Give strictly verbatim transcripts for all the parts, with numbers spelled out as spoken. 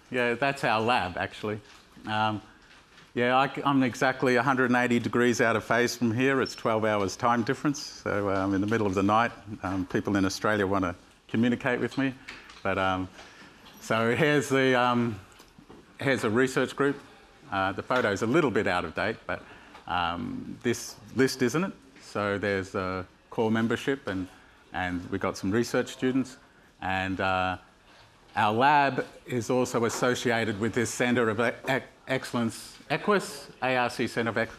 Yeah, that's our lab, actually. Um, yeah, I, I'm exactly one hundred eighty degrees out of phase from here. It's twelve hours time difference, so um, in the middle of the night, um, people in Australia want to communicate with me. But um, so here's the um, here's a research group. Uh, the photo's a little bit out of date, but um, this list isn't it. So there's a core membership, and and we've got some research students, and uh, our lab is also associated with this Centre of Excellence, EQUIS, A R C Centre of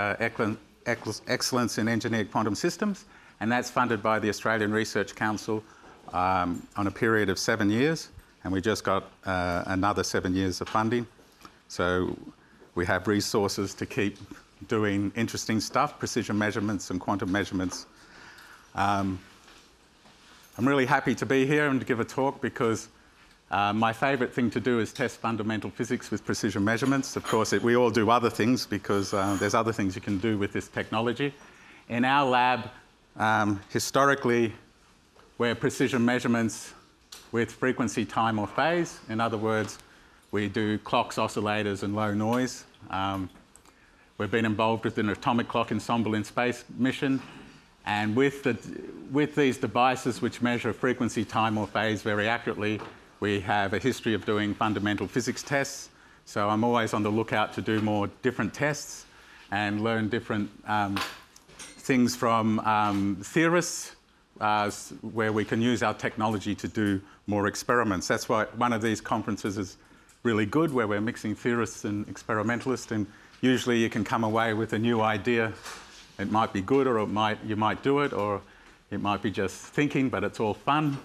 uh, Excellence in Engineered Quantum Systems, and that's funded by the Australian Research Council um, on a period of seven years, and we just got uh, another seven years of funding. So we have resources to keep doing interesting stuff, precision measurements and quantum measurements. Um, I'm really happy to be here and to give a talk because uh, my favourite thing to do is test fundamental physics with precision measurements. Of course, it, we all do other things because uh, there's other things you can do with this technology. In our lab, um, historically, we're precision measurements with frequency, time or phase. In other words, we do clocks, oscillators and low noise. Um, we've been involved with an atomic clock ensemble in space mission. And with, the, with these devices which measure frequency, time or phase very accurately, we have a history of doing fundamental physics tests. So I'm always on the lookout to do more different tests and learn different um, things from um, theorists uh, where we can use our technology to do more experiments. That's why one of these conferences is really good, where we're mixing theorists and experimentalists, and usually you can come away with a new idea. It might be good, or it might, you might do it, or it might be just thinking, but it's all fun.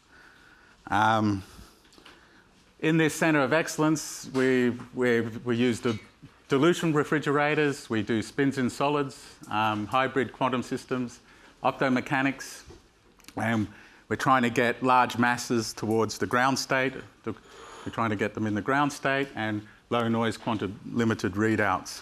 Um, in this Centre of Excellence, we, we, we use the dilution refrigerators, we do spins in solids, um, hybrid quantum systems, optomechanics, and we're trying to get large masses towards the ground state. We're trying to get them in the ground state, and low noise quantum limited readouts.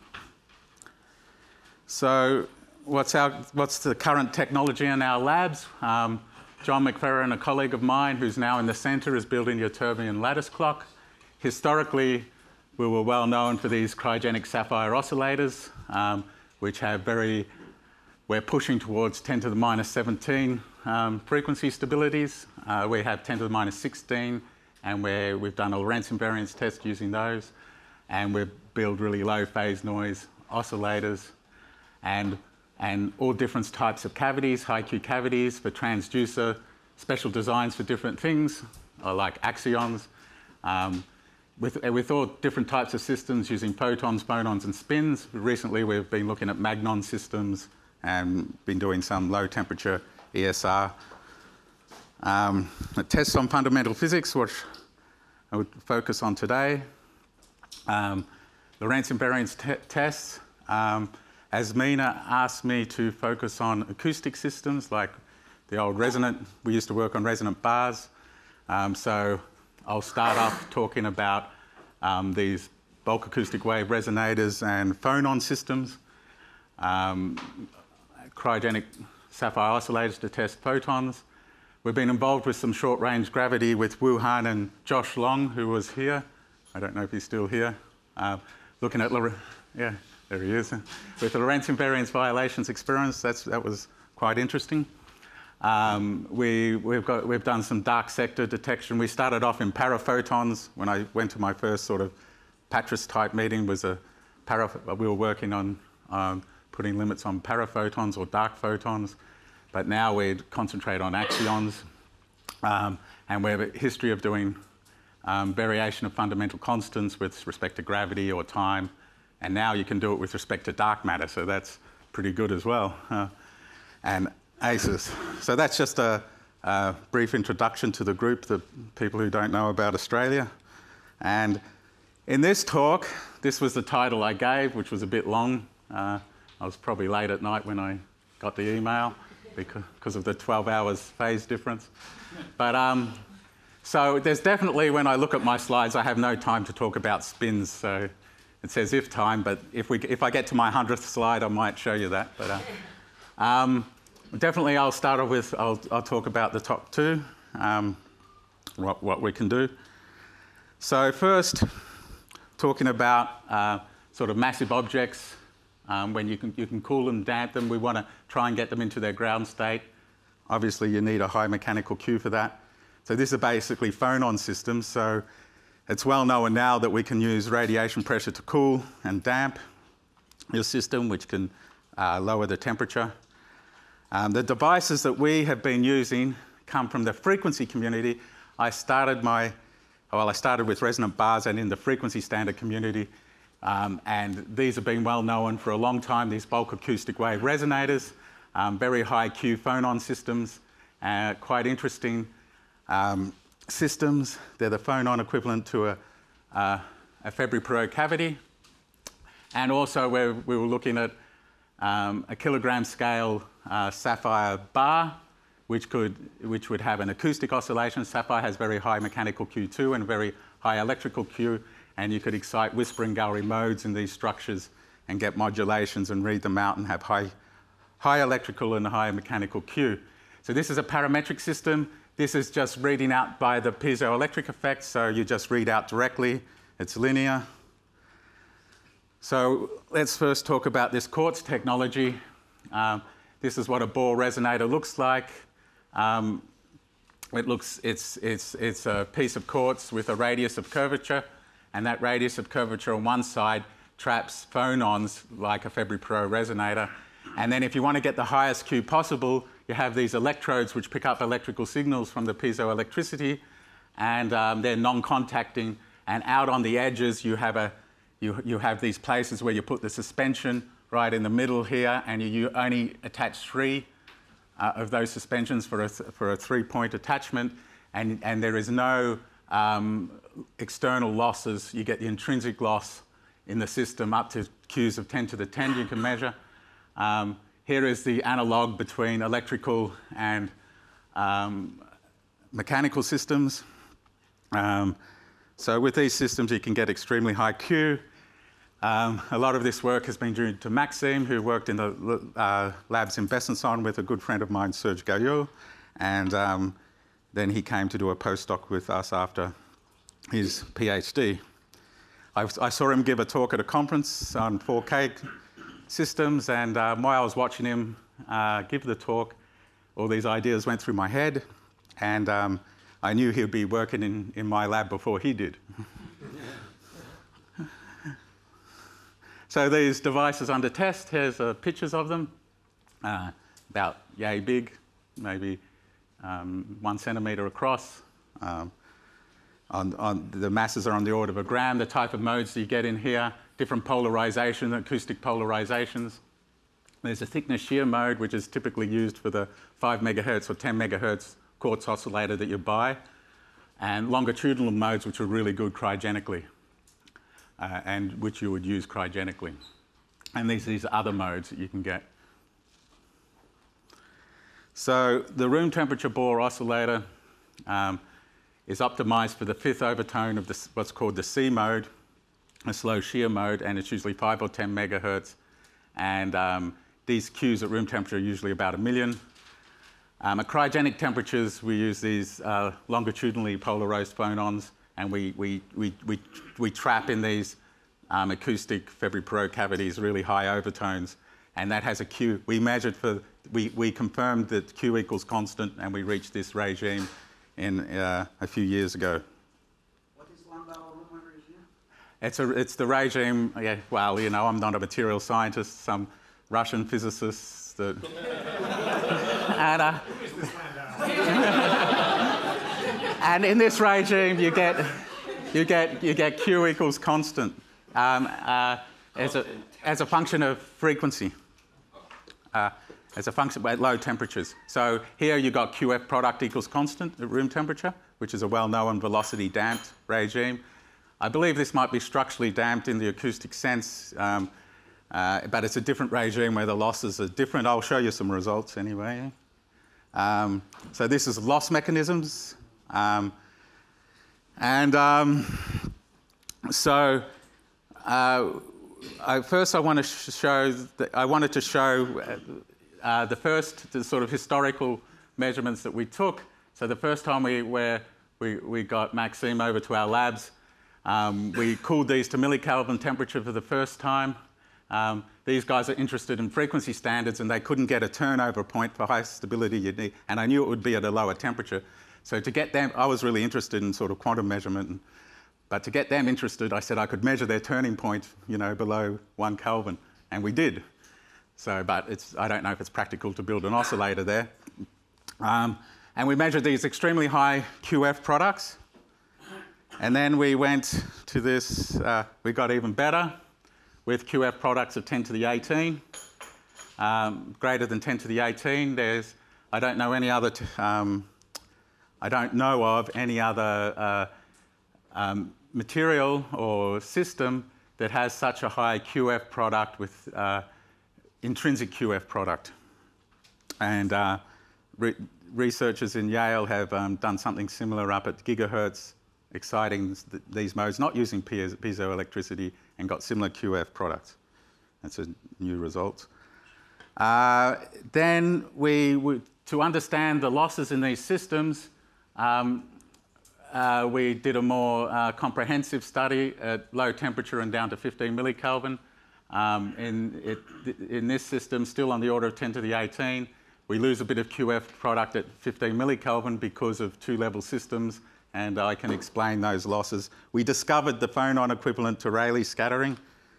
So what's, our, what's the current technology in our labs? Um, John McFerrin, a colleague of mine who's now in the centre, is building a ytterbium lattice clock. Historically, we were well known for these cryogenic sapphire oscillators, um, which have very, we're pushing towards ten to the minus seventeen um, frequency stabilities. Uh, we have ten to the minus sixteen, and we're, we've done a Lorentz invariance test using those, and we build really low phase noise oscillators, and, and all different types of cavities, high Q cavities for transducer, special designs for different things, or like axions, um, with, with all different types of systems using photons, phonons and spins. Recently we've been looking at magnon systems and been doing some low temperature E S R. Um, a test on fundamental physics, which I would focus on today. Um, Lorentz invariance tests. Um, as Mina asked me to focus on acoustic systems, like the old resonant, we used to work on resonant bars. Um, so I'll start off talking about um, these bulk acoustic wave resonators and phonon systems, um, cryogenic sapphire oscillators to test photons. We've been involved with some short-range gravity with Wu Han and Josh Long, who was here. I don't know if he's still here. Uh, looking at, yeah, there he is. With the Lorentz invariance violations experiments, that's, that was quite interesting. Um, we, we've, got, we've done some dark sector detection. We started off in paraphotons. When I went to my first sort of Patras-type meeting, was a para, we were working on um, putting limits on paraphotons or dark photons. But now we concentrate on axions, um, and we have a history of doing um, variation of fundamental constants with respect to gravity or time, and now you can do it with respect to dark matter, so that's pretty good as well. Uh, and A C E S. So that's just a, a brief introduction to the group, the people who don't know about Australia. And in this talk, this was the title I gave, which was a bit long. Uh, I was probably late at night when I got the email, because of the twelve hours phase difference. But um, so there's definitely, when I look at my slides, I have no time to talk about spins. So it says if time, but if, we, if I get to my hundredth slide, I might show you that. But uh, um, definitely I'll start off with, I'll, I'll talk about the top two, um, what, what we can do. So first, talking about uh, sort of massive objects, um, when you can, you can cool them, damp them, we want to try and get them into their ground state. Obviously, you need a high mechanical Q for that. So this is basically phonon systems. So it's well known now that we can use radiation pressure to cool and damp your system, which can uh, lower the temperature. Um, the devices that we have been using come from the frequency community. I started my, well, I started with resonant bars and in the frequency standard community. Um, and these have been well known for a long time, these bulk acoustic wave resonators, um, very high Q phonon systems, uh, quite interesting um, systems. They're the phonon equivalent to a, uh, a Febry-Perot cavity. And also we're, we were looking at um, a kilogram scale uh, sapphire bar, which, could, which would have an acoustic oscillation. Sapphire has very high mechanical Q too and very high electrical Q, and you could excite whispering gallery modes in these structures and get modulations and read them out and have high, high electrical and high mechanical Q. So this is a parametric system. This is just reading out by the piezoelectric effect, so you just read out directly. It's linear. So let's first talk about this quartz technology. Um, this is what a Bohr resonator looks like. Um, it looks, it's, it's, it's a piece of quartz with a radius of curvature, and that radius of curvature on one side traps phonons like a Febry-Perot resonator. And then if you want to get the highest Q possible, you have these electrodes which pick up electrical signals from the piezoelectricity, and um, they're non-contacting. And out on the edges, you have, a, you, you have these places where you put the suspension right in the middle here, and you, you only attach three uh, of those suspensions for a, for a three-point attachment, and, and there is no um, external losses. You get the intrinsic loss in the system up to Qs of ten to the ten you can measure. Um, here is the analog between electrical and um, mechanical systems. Um, so with these systems, you can get extremely high Q. Um, a lot of this work has been due to Maxime, who worked in the uh, labs in Besançon with a good friend of mine, Serge Gallot, and um, then he came to do a postdoc with us after his PhD. I, I saw him give a talk at a conference on four K systems, and uh, while I was watching him uh, give the talk, all these ideas went through my head, and um, I knew he'd be working in, in my lab before he did. So these devices under test, here's uh, pictures of them, uh, about yay big, maybe um, one centimetre across. Um, on, on, the masses are on the order of a gram. The type of modes you get in here, different polarization, acoustic polarizations. There's a thickness shear mode, which is typically used for the five megahertz or ten megahertz quartz oscillator that you buy, and longitudinal modes, which are really good cryogenically. Uh, and which you would use cryogenically. And these are these other modes that you can get. So the room temperature Bohr oscillator um, is optimized for the fifth overtone of this, what's called the C mode, a slow shear mode, and it's usually five or ten megahertz. And um, these Qs at room temperature are usually about a million. Um, at cryogenic temperatures, we use these uh, longitudinally polarized phonons, and we, we, we, we, we trap in these um, acoustic Febry-Perot cavities really high overtones, and that has a Q. We measured for, we, we confirmed that Q equals constant, and we reached this regime in uh, a few years ago. What is Landau-Roman regime? It's, a, it's the regime, yeah, well, you know, I'm not a material scientist, some Russian physicists that... and, uh, And in this regime, you get, you get, you get Q equals constant um, uh, as, a, as a function of frequency, uh, as a function at low temperatures. So here you got Q F product equals constant at room temperature, which is a well-known velocity damped regime. I believe this might be structurally damped in the acoustic sense, um, uh, but it's a different regime where the losses are different. I'll show you some results anyway. Um, so this is loss mechanisms. Um, and um, so, uh, I, first I want to sh show. That I wanted to show uh, the first the sort of historical measurements that we took. So the first time we where we we got Maxime over to our labs, Um, we cooled these to millikelvin temperature for the first time. Um, these guys are interested in frequency standards, and they couldn't get a turnover point for high stability you'd need, and I knew it would be at a lower temperature. So to get them, I was really interested in sort of quantum measurement, and, but to get them interested, I said I could measure their turning point, you know, below one Kelvin, and we did. So, but it's, I don't know if it's practical to build an oscillator there. Um, and we measured these extremely high Q F products, and then we went to this, uh, we got even better, with Q F products of ten to the eighteen, um, greater than ten to the eighteen. There's, I don't know any other, t um, I don't know of any other uh, um, material or system that has such a high Q F product with uh, intrinsic Q F product. And uh, re researchers in Yale have um, done something similar up at gigahertz, exciting th these modes, not using piezo piezoelectricity, and got similar Q F products. That's a new result. Uh, then we, we, to understand the losses in these systems, um, uh, we did a more uh, comprehensive study at low temperature and down to fifteen millikelvin. Um, in, it, in this system, still on the order of ten to the eighteen, we lose a bit of Q F product at fifteen millikelvin because of two-level systems, and I can explain those losses. We discovered the phonon equivalent to Rayleigh scattering.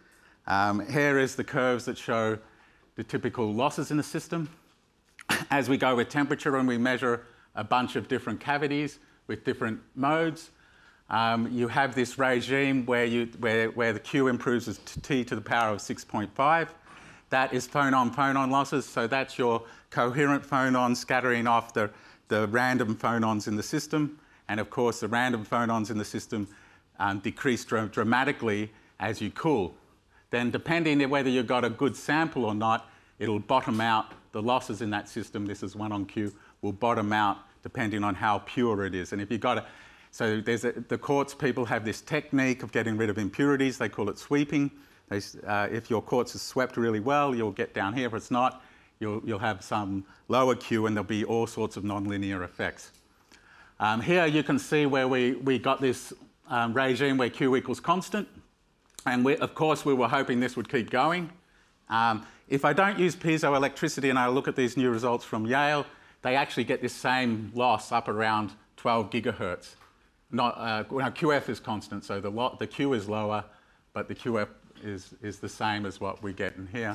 Um, here is the curves that show the typical losses in the system. As we go with temperature and we measure a bunch of different cavities with different modes, um, you have this regime where, you, where, where the Q improves as t to the power of six point five. That is phonon-phonon losses, so that's your coherent phonons scattering off the, the random phonons in the system. And of course, the random phonons in the system um, decrease dr dramatically as you cool. Then depending on whether you've got a good sample or not, it'll bottom out. The losses in that system, this is one on Q, will bottom out depending on how pure it is. And if you've got a, so there's a, the quartz people have this technique of getting rid of impurities. They call it sweeping. They, uh, if your quartz is swept really well, you'll get down here. If it's not, you'll, you'll have some lower Q, and there'll be all sorts of nonlinear effects. Um, here you can see where we, we got this um, regime where Q equals constant. And we, of course, we were hoping this would keep going. Um, if I don't use piezoelectricity and I look at these new results from Yale, they actually get this same loss up around twelve gigahertz. Not, uh, well, Q F is constant, so the, lot, the Q is lower, but the Q F is, is the same as what we get in here.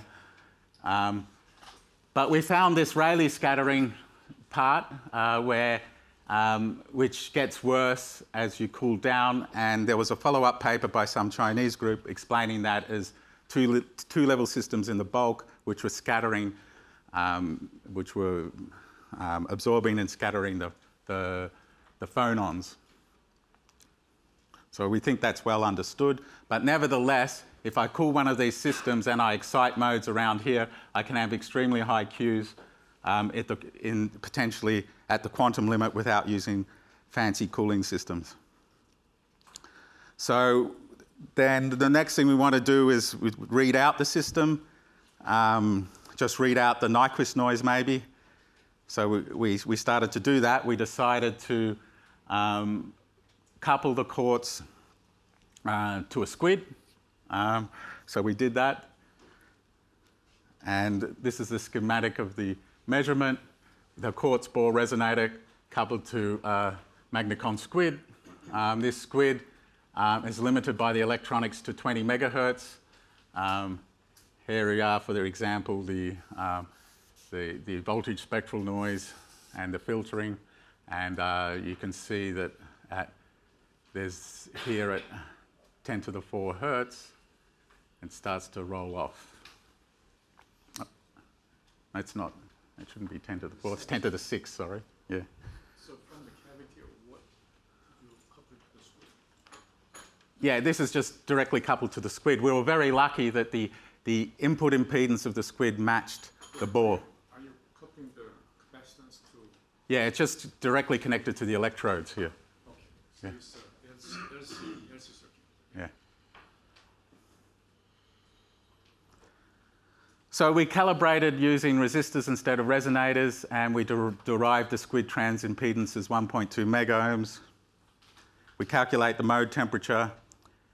Um, but we found this Rayleigh scattering part uh, where Um, which gets worse as you cool down, and there was a follow-up paper by some Chinese group explaining that as two, two-level systems in the bulk, which were scattering, um, which were um, absorbing and scattering the, the, the phonons. So we think that's well understood, but nevertheless, if I cool one of these systems and I excite modes around here, I can have extremely high Qs um, at the, in potentially at the quantum limit without using fancy cooling systems. So then the next thing we want to do is we read out the system, um, just read out the Nyquist noise maybe. So we, we, we started to do that. We decided to um, couple the quartz uh, to a squid. Um, so we did that. And this is the schematic of the measurement. The quartz bore resonator coupled to a Magnecon squid. Um, this squid um, is limited by the electronics to twenty megahertz. Um, here we are for the example, the, um, the, the voltage spectral noise and the filtering. And uh, you can see that at, there's here at ten to the four hertz, it starts to roll off. Oh, it's not. It shouldn't be ten to the four, it's ten to the six, sorry. Yeah. So from the cavity, what you coupled to the squid? Yeah, this is just directly coupled to the squid. We were very lucky that the, the input impedance of the squid matched the bore. Are you coupling the capacitance to? Yeah, it's just directly connected to the electrodes here. Okay. So Yeah. it's uh, L C, L C circuit. Yeah. So we calibrated using resistors instead of resonators, and we der derived the squid trans impedance as one point two megaohms. We calculate the mode temperature,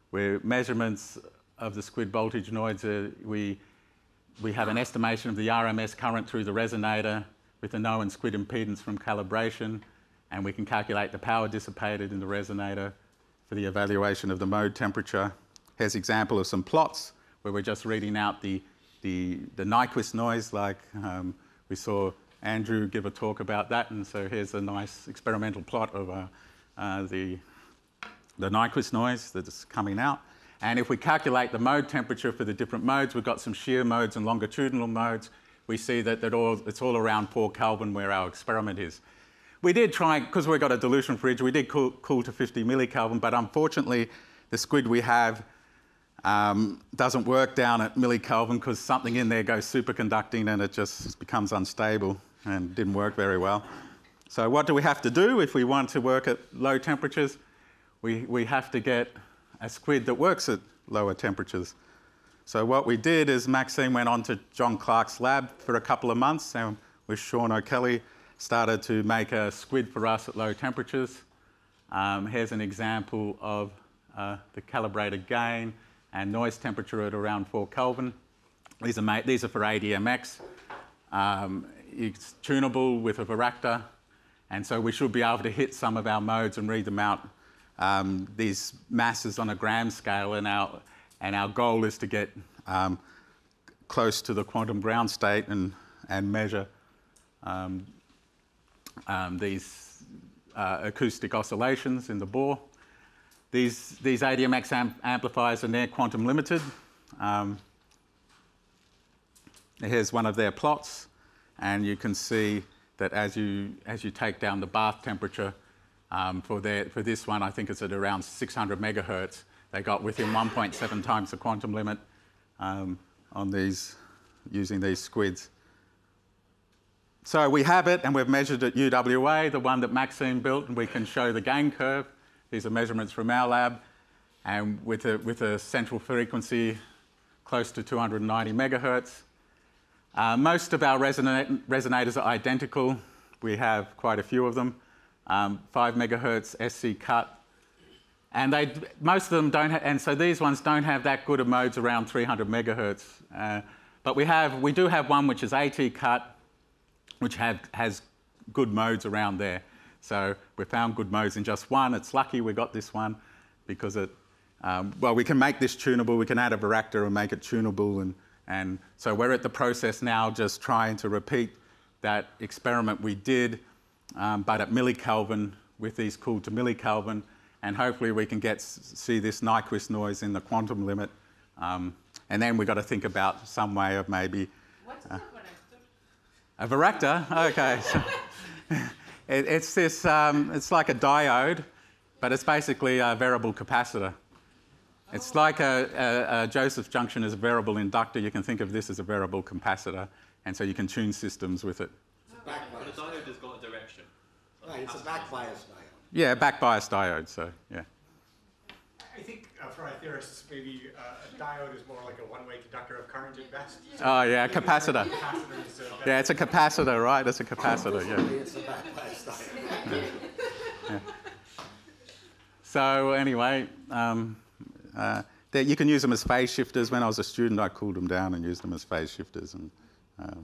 where measurements of the squid voltage noise, uh, we, we have an estimation of the R M S current through the resonator with the known squid impedance from calibration, and we can calculate the power dissipated in the resonator for the evaluation of the mode temperature. Here's an example of some plots where we're just reading out the, the, the Nyquist noise, like um, we saw Andrew give a talk about that, and so here's a nice experimental plot of uh, uh, the, the Nyquist noise that's coming out. And if we calculate the mode temperature for the different modes, we've got some shear modes and longitudinal modes. We see that, that all, it's all around four Kelvin where our experiment is. We did try, because we've got a dilution fridge, we did cool, cool to fifty millikelvin, but unfortunately the squid we have um, doesn't work down at millikelvin because something in there goes superconducting and it just becomes unstable and didn't work very well. So what do we have to do if we want to work at low temperatures? We, we have to get a squid that works at lower temperatures. So what we did is Maxine went on to John Clark's lab for a couple of months, and with Sean O'Kelly started to make a squid for us at low temperatures. Um, here's an example of uh, the calibrated gain and noise temperature at around four Kelvin. These are, made, these are for A D M X. Um, it's tunable with a varactor, and so we should be able to hit some of our modes and read them out. Um, these masses on a gram scale, and our, and our goal is to get um, close to the quantum ground state and, and measure um, um, these uh, acoustic oscillations in the bore. These, these A D M X amp amplifiers are near quantum limited. Um, here's one of their plots, and you can see that as you, as you take down the bath temperature, Um, for, their, for this one, I think it's at around six hundred megahertz. They got within one point seven times the quantum limit um, on these, using these squids. So we have it, and we've measured at U W A, the one that Maxine built, and we can show the gain curve. These are measurements from our lab, and with a, with a central frequency close to two hundred ninety megahertz. Uh, most of our resonat resonators are identical. We have quite a few of them. Um, five megahertz S C cut, and they most of them don't. Ha and so these ones don't have that good of modes around three hundred megahertz. Uh, but we have, we do have one which is AT cut, which have, has good modes around there. So we found good modes in just one. It's lucky we got this one because it. Um, well, we can make this tunable. We can add a varactor and make it tunable, and and so we're at the process now, just trying to repeat that experiment we did. Um, but at millikelvin with these cooled to millikelvin, and hopefully we can get see this Nyquist noise in the quantum limit. Um, and then we've got to think about some way of maybe... What's uh, a varactor? A varactor? Okay. So it, it's this, um, it's like a diode, but it's basically a variable capacitor. It's Oh. like a, a, a Joseph's junction is a variable inductor. You can think of this as a variable capacitor, and so you can tune systems with it. Back But bias. the diode has got a direction. Right, it's a back bias diode. Yeah, back bias diode, so yeah. I think uh, for our theorists, maybe uh, a diode is more like a one-way conductor of current at best. Oh yeah, capacitor. Capacitor is uh, Yeah, it's a capacitor, right? It's a capacitor, yeah. Maybe it's a back bias diode. So anyway, um, uh, they- you can use them as phase shifters. When I was a student, I cooled them down and used them as phase shifters. And uh,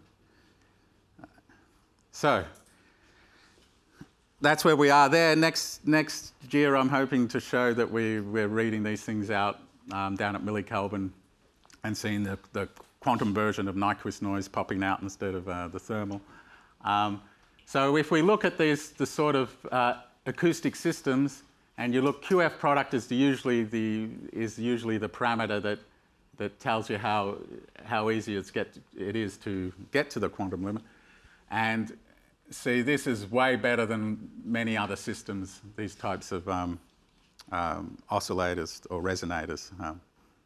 so that's where we are there. Next next year, I'm hoping to show that we, we're reading these things out um, down at millikelvin and seeing the, the quantum version of Nyquist noise popping out instead of uh, the thermal. Um, so if we look at these the sort of uh, acoustic systems, and you look, Q F product is the usually the is usually the parameter that that tells you how how easy it's get it is to get to the quantum limit. And see, this is way better than many other systems. These types of um, um, oscillators or resonators. Um,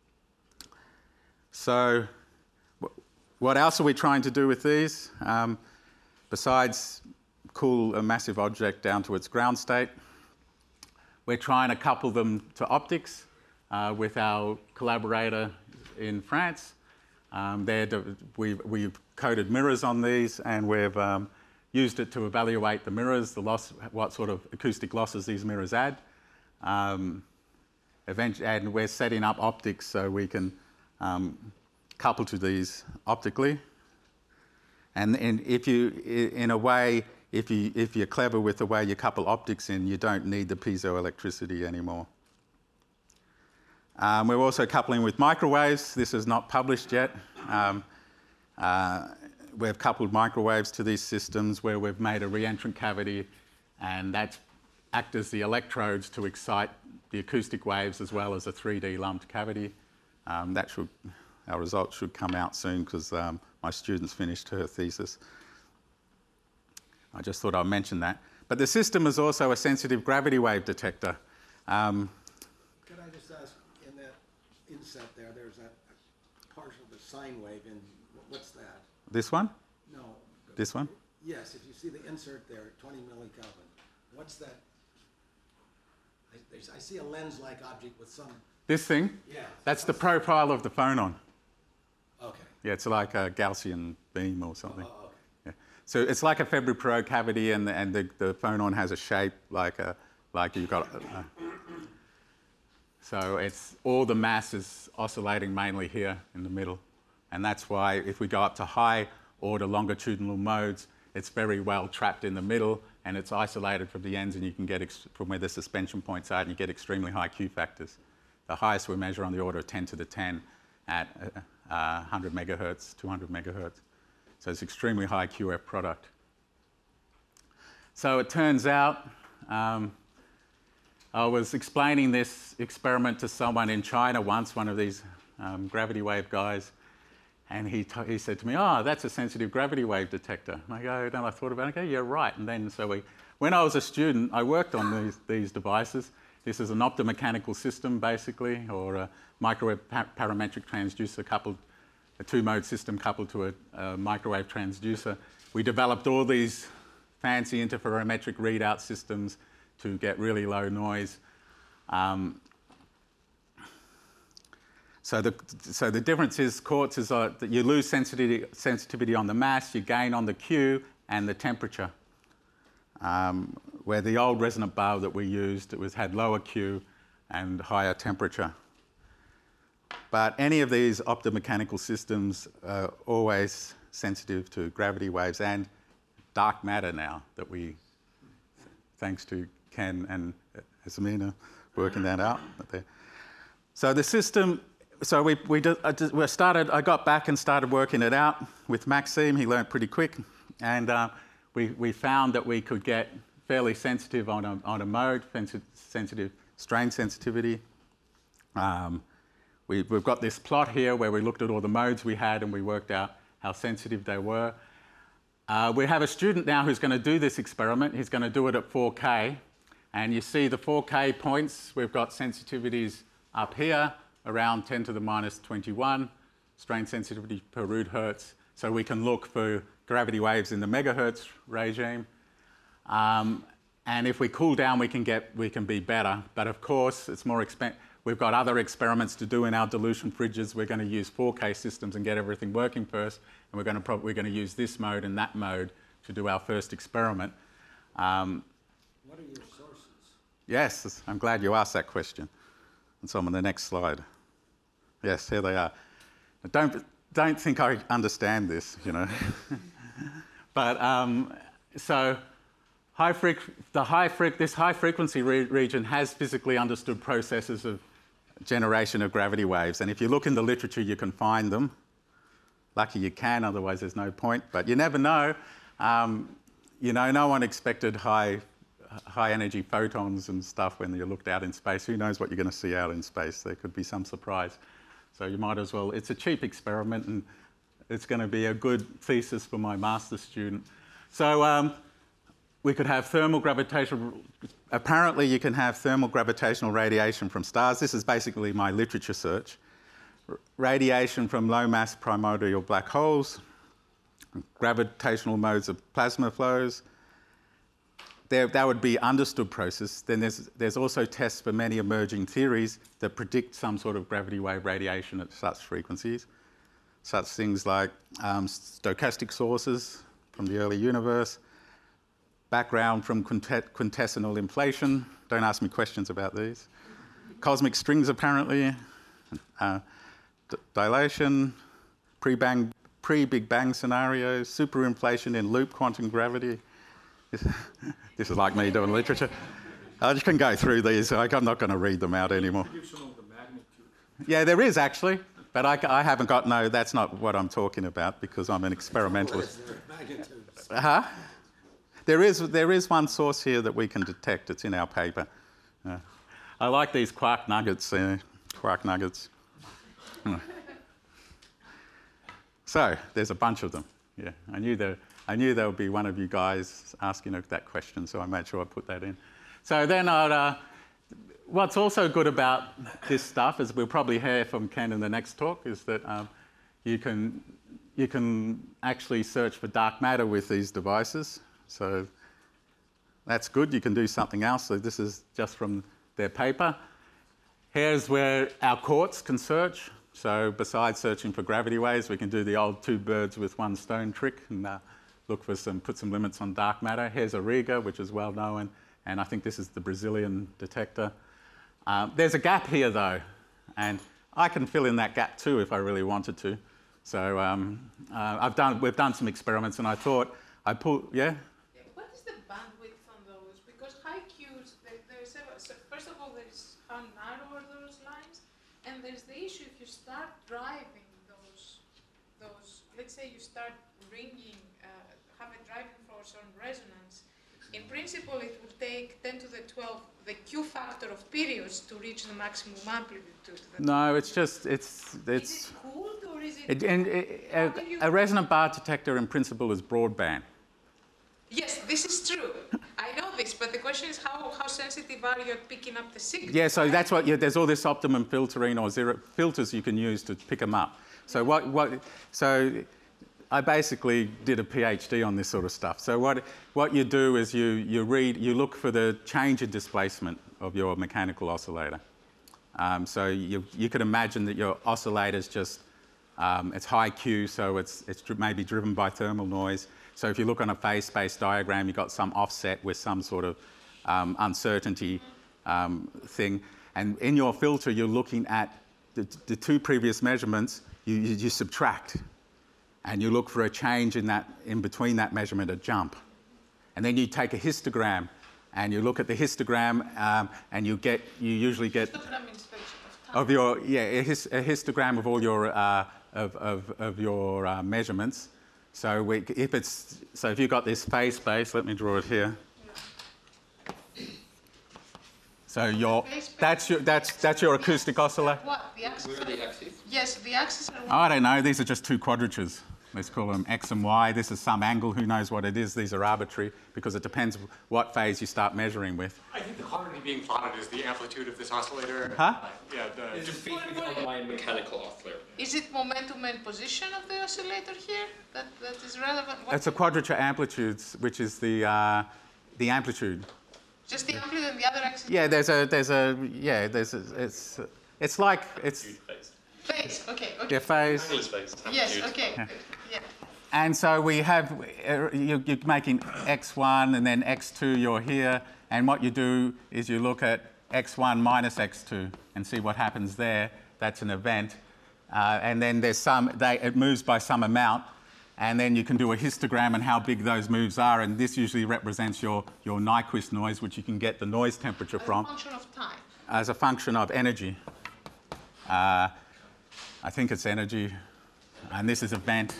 so, what else are we trying to do with these? Um, besides cool a massive object down to its ground state, we're trying to couple them to optics uh, with our collaborator in France. Um, we've, we've coded mirrors on these, and we've um, used it to evaluate the mirrors, the loss, what sort of acoustic losses these mirrors add. Um, event- and we're setting up optics so we can um, couple to these optically. And, and if you, in a way, if, you, if you're clever with the way you couple optics in, you don't need the piezoelectricity anymore. Um, we're also coupling with microwaves. This is not published yet. Um, uh, we've coupled microwaves to these systems where we've made a reentrant cavity, and that's act as the electrodes to excite the acoustic waves as well as a three D lumped cavity. Um, that should, our results should come out soon because um, my student's finished her thesis. I just thought I'd mention that. But the system is also a sensitive gravity wave detector. Um, Could I just ask, in that inset there, there's that partial of the sine wave, and what's that? this one? No. This one? Yes, if you see the insert there, twenty millikelvin, what's that? I, there's, I see a lens-like object with some, This thing? yeah. That's the profile of the phonon. Okay. Yeah, it's like a Gaussian beam or something. Oh, okay. Yeah. So it's like a Febvre-Perot cavity, and, the, and the, the phonon has a shape like a like you've got. Uh, so it's all the mass is oscillating mainly here in the middle, and that's why if we go up to high order longitudinal modes, it's very well trapped in the middle, and it's isolated from the ends, and you can get ex- from where the suspension points are, and you get extremely high Q factors. The highest we measure on the order of ten to the ten at uh, uh, one hundred megahertz, two hundred megahertz. So it's extremely high Q F product. So it turns out, um, I was explaining this experiment to someone in China once, one of these um, gravity wave guys, and he, t- he said to me, oh, that's a sensitive gravity wave detector. And I go, then I thought about it, I go, yeah, right. And then so we, when I was a student, I worked on these, these devices. This is an optomechanical system, basically, or a microwave pa- parametric transducer coupled, a two-mode system coupled to a, a microwave transducer. We developed all these fancy interferometric readout systems to get really low noise. Um, so, the, so the difference is quartz is uh, that you lose sensitivity, sensitivity on the mass, you gain on the Q and the temperature. Um, where the old resonant bar that we used, it was had lower Q and higher temperature. But any of these optomechanical systems are always sensitive to gravity waves and dark matter now that we, thanks to Ken and Esmina working that out. So the system, so we, we, did, I just, we started, I got back and started working it out with Maxime. He learned pretty quick. And uh, we, we found that we could get fairly sensitive on a, on a mode, sensitive strain sensitivity. Um, we, we've got this plot here where we looked at all the modes we had and we worked out how sensitive they were. Uh, we have a student now who's going to do this experiment. He's going to do it at four K. And you see the four K points, we've got sensitivities up here, around ten to the minus twenty-one, strain sensitivity per root hertz. So we can look for gravity waves in the megahertz regime. Um, and if we cool down, we can get we can be better. But of course, it's more expensive. We've got other experiments to do in our dilution fridges. We're going to use four K systems and get everything working first. And we're going to prob- we're going to use this mode and that mode to do our first experiment. Um, What are your sources? yes, I'm glad you asked that question. And so I'm on the next slide. Yes, here they are. Don't don't think I understand this, you know. But um, so. High freq- the high freq- this high frequency re- region has physically understood processes of generation of gravity waves. And if you look in the literature, you can find them. Lucky you can, otherwise there's no point. But you never know. Um, you know, no one expected high, high energy photons and stuff when you looked out in space. Who knows what you're going to see out in space? There could be some surprise. So you might as well, it's a cheap experiment and it's going to be a good thesis for my master's student. So, um, we could have thermal gravitational, apparently you can have thermal gravitational radiation from stars. This is basically my literature search. R- radiation from low mass primordial black holes, gravitational modes of plasma flows. There, that would be understood process. Then there's, there's also tests for many emerging theories that predict some sort of gravity wave radiation at such frequencies. Such things like um, stochastic sources from the early universe, background from quintet- quintessenal inflation. Don't ask me questions about these. cosmic strings apparently, uh, d- dilation, pre-bang, pre-Big Bang scenarios, superinflation in loop quantum gravity. This, this is like me doing literature. I just can go through these. I'm not going to read them out anymore. Prediction of the magnitude. Yeah, there is actually, but I, I haven't got, no, that's not what I'm talking about because I'm an What experimentalist. is their magnitudes? Huh? There is, there is one source here that we can detect. It's in our paper. Uh, I like these quark nuggets, uh, quark nuggets. Hmm. So, there's a bunch of them. Yeah, I knew there, I knew there would be one of you guys asking that question, so I made sure I put that in. So then I'd, uh, what's also good about this stuff, as we'll probably hear from Ken in the next talk, is that um, you can you can actually search for dark matter with these devices. So that's good. You can do something else. So this is just from their paper. Here's where our quartz can search. So besides searching for gravity waves, we can do the old two birds with one stone trick and uh, look for some, put some limits on dark matter. Here's Auriga, which is well known, and I think this is the Brazilian detector. Um, there's a gap here though, and I can fill in that gap too if I really wanted to. So um, uh, I've done, we've done some experiments, and I thought I pull, yeah. What is the bandwidth on those? Because high Qs, there, there's several, so first of all, there's how narrow are those lines, and there's the issue if you start driving those, those. Let's say you start ringing, uh, have a driving force on resonance. In principle, it would take ten to the twelve, the Q factor of periods to reach the maximum amplitude. No, it's just it's it's. Is it cooled or is it? It, and it, How a, do you- a resonant bar detector, in principle, is broadband. Yes, this is true. I know this, but the question is how, how sensitive are you at picking up the signal? Yeah, so that's what you, there's all this optimum filtering or zero filters you can use to pick them up. So what what so I basically did a PhD on this sort of stuff. So what what you do is you you read you look for the change in displacement of your mechanical oscillator. Um, so you you could imagine that your oscillator's just um, it's high Q, so it's it's dri- maybe driven by thermal noise. So if you look on a phase space diagram, you've got some offset with some sort of um, uncertainty um, thing. And in your filter, you're looking at the, the two previous measurements, you, you, you subtract. And you look for a change in that, in between that measurement, a jump. And then you take a histogram, and you look at the histogram, um, and you get, you usually get Histogram in space of time. of your, yeah, a, his, a histogram of all your, uh, of, of, of your uh, measurements. So we, if it's, so if you've got this phase space, let me draw it here. So your, Phase space. that's your, that's, that's your acoustic oscillator. What? The axis? Where are the axes? Yes, the axes are. I don't know, these are just two quadratures. Let's call them X and Y. This is some angle, who knows what it is. These are arbitrary because it depends what phase you start measuring with. I think the quantity being plotted is the amplitude of this oscillator. Huh? Yeah, the, Is it feedback on my mechanical oscillator? Is it momentum and position of the oscillator here that, that is relevant? What- It's a quadrature amplitudes, which is the, uh, the amplitude. Just the amplitude and the other axis? Yeah, there's a, there's a, yeah, there's a, it's, it's like, it's, Phase. Phase, okay, okay. yeah, phase. Angle is phase. Yes, amplitude. okay, good, yeah. And so we have, uh, you- you're making X one and then X two, you're here. And what you do is you look at X one minus X two and see what happens there. That's an event. Uh, and then there's some, they, it moves by some amount. And then you can do a histogram and how big those moves are. And this usually represents your, your Nyquist noise, which you can get the noise temperature As a from function of time. as a function of energy. Uh, I think it's energy. And this is event.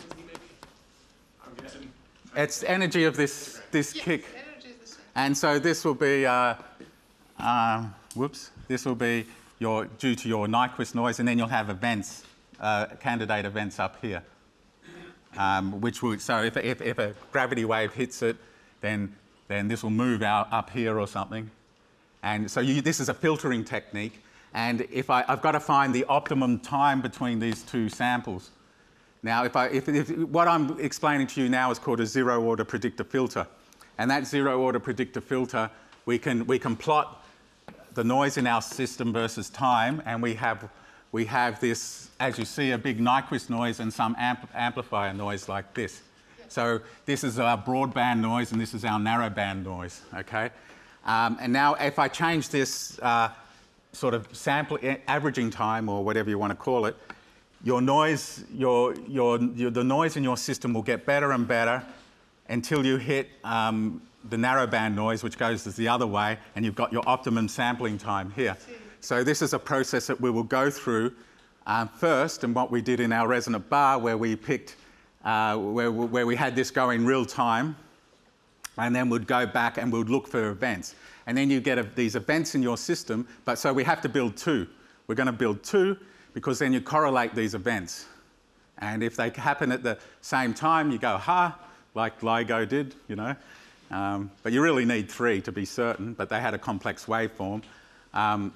I'm guessing. It's energy of this, this Yes, kick. energy is the same. And so this will be, uh, uh, whoops, this will be your, due to your Nyquist noise, and then you'll have events, uh, candidate events up here. Um, which will, so if, if, if a gravity wave hits it, then, then this will move out up here or something. And so you, this is a filtering technique. And if I, I've got to find the optimum time between these two samples. Now, if I, if, if, what I'm explaining to you now is called a zero-order predictor filter. And that zero-order predictor filter, we can, we can plot the noise in our system versus time, and we have, we have this, as you see, a big Nyquist noise and some amp amplifier noise like this. So this is our broadband noise, and this is our narrowband noise, okay? Um, and now if I change this, uh, sort of sample averaging time, or whatever you want to call it, your noise, your, your, your, the noise in your system will get better and better until you hit um, the narrowband noise, which goes the other way, and you've got your optimum sampling time here. So this is a process that we will go through um, first, and what we did in our resonant bar, where we picked, uh, where, where we had this going real time, and then we'd go back and we'd look for events. And then you get a, these events in your system, but so we have to build two. We're going to build two, because then you correlate these events. And if they happen at the same time, you go, ha, like LIGO did, you know. Um, but you really need three to be certain, but they had a complex waveform. Um,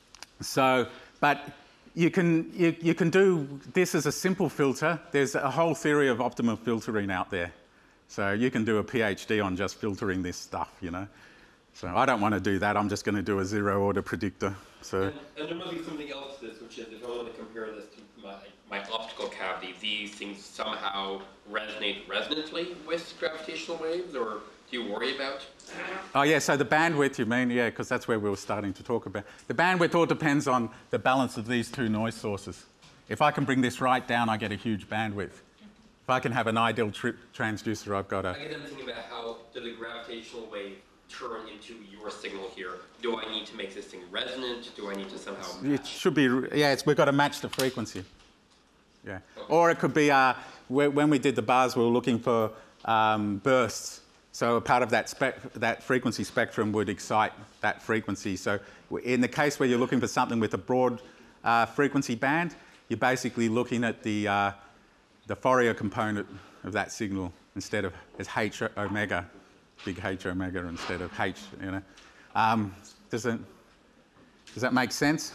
so, but you can, you, you can do this as a simple filter. There's a whole theory of optimal filtering out there. So you can do a PhD on just filtering this stuff, you know. So I don't want to do that. I'm just going to do a zero order predictor. So. And, and there must be something else to this, which is if I want to compare this to my, my optical cavity, these things somehow resonate resonantly with gravitational waves, or do you worry about? Oh yeah, so the bandwidth you mean, yeah, because that's where we were starting to talk about. The bandwidth all depends on the balance of these two noise sources. If I can bring this right down, I get a huge bandwidth. If I can have an ideal tri- transducer, I've got a... I get them thinking about how does a gravitational wave turn into your signal here? Do I need to make this thing resonant? Do I need to somehow match? It should be, yeah, it's, we've got to match the frequency. Yeah. Okay. Or it could be, uh, when we did the bars, we were looking for um, bursts. So a part of that, spec- that frequency spectrum would excite that frequency. So in the case where you're looking for something with a broad uh, frequency band, you're basically looking at the, uh, the Fourier component of that signal instead of as H omega, big H omega instead of H, you know. Um, does, it, does that make sense?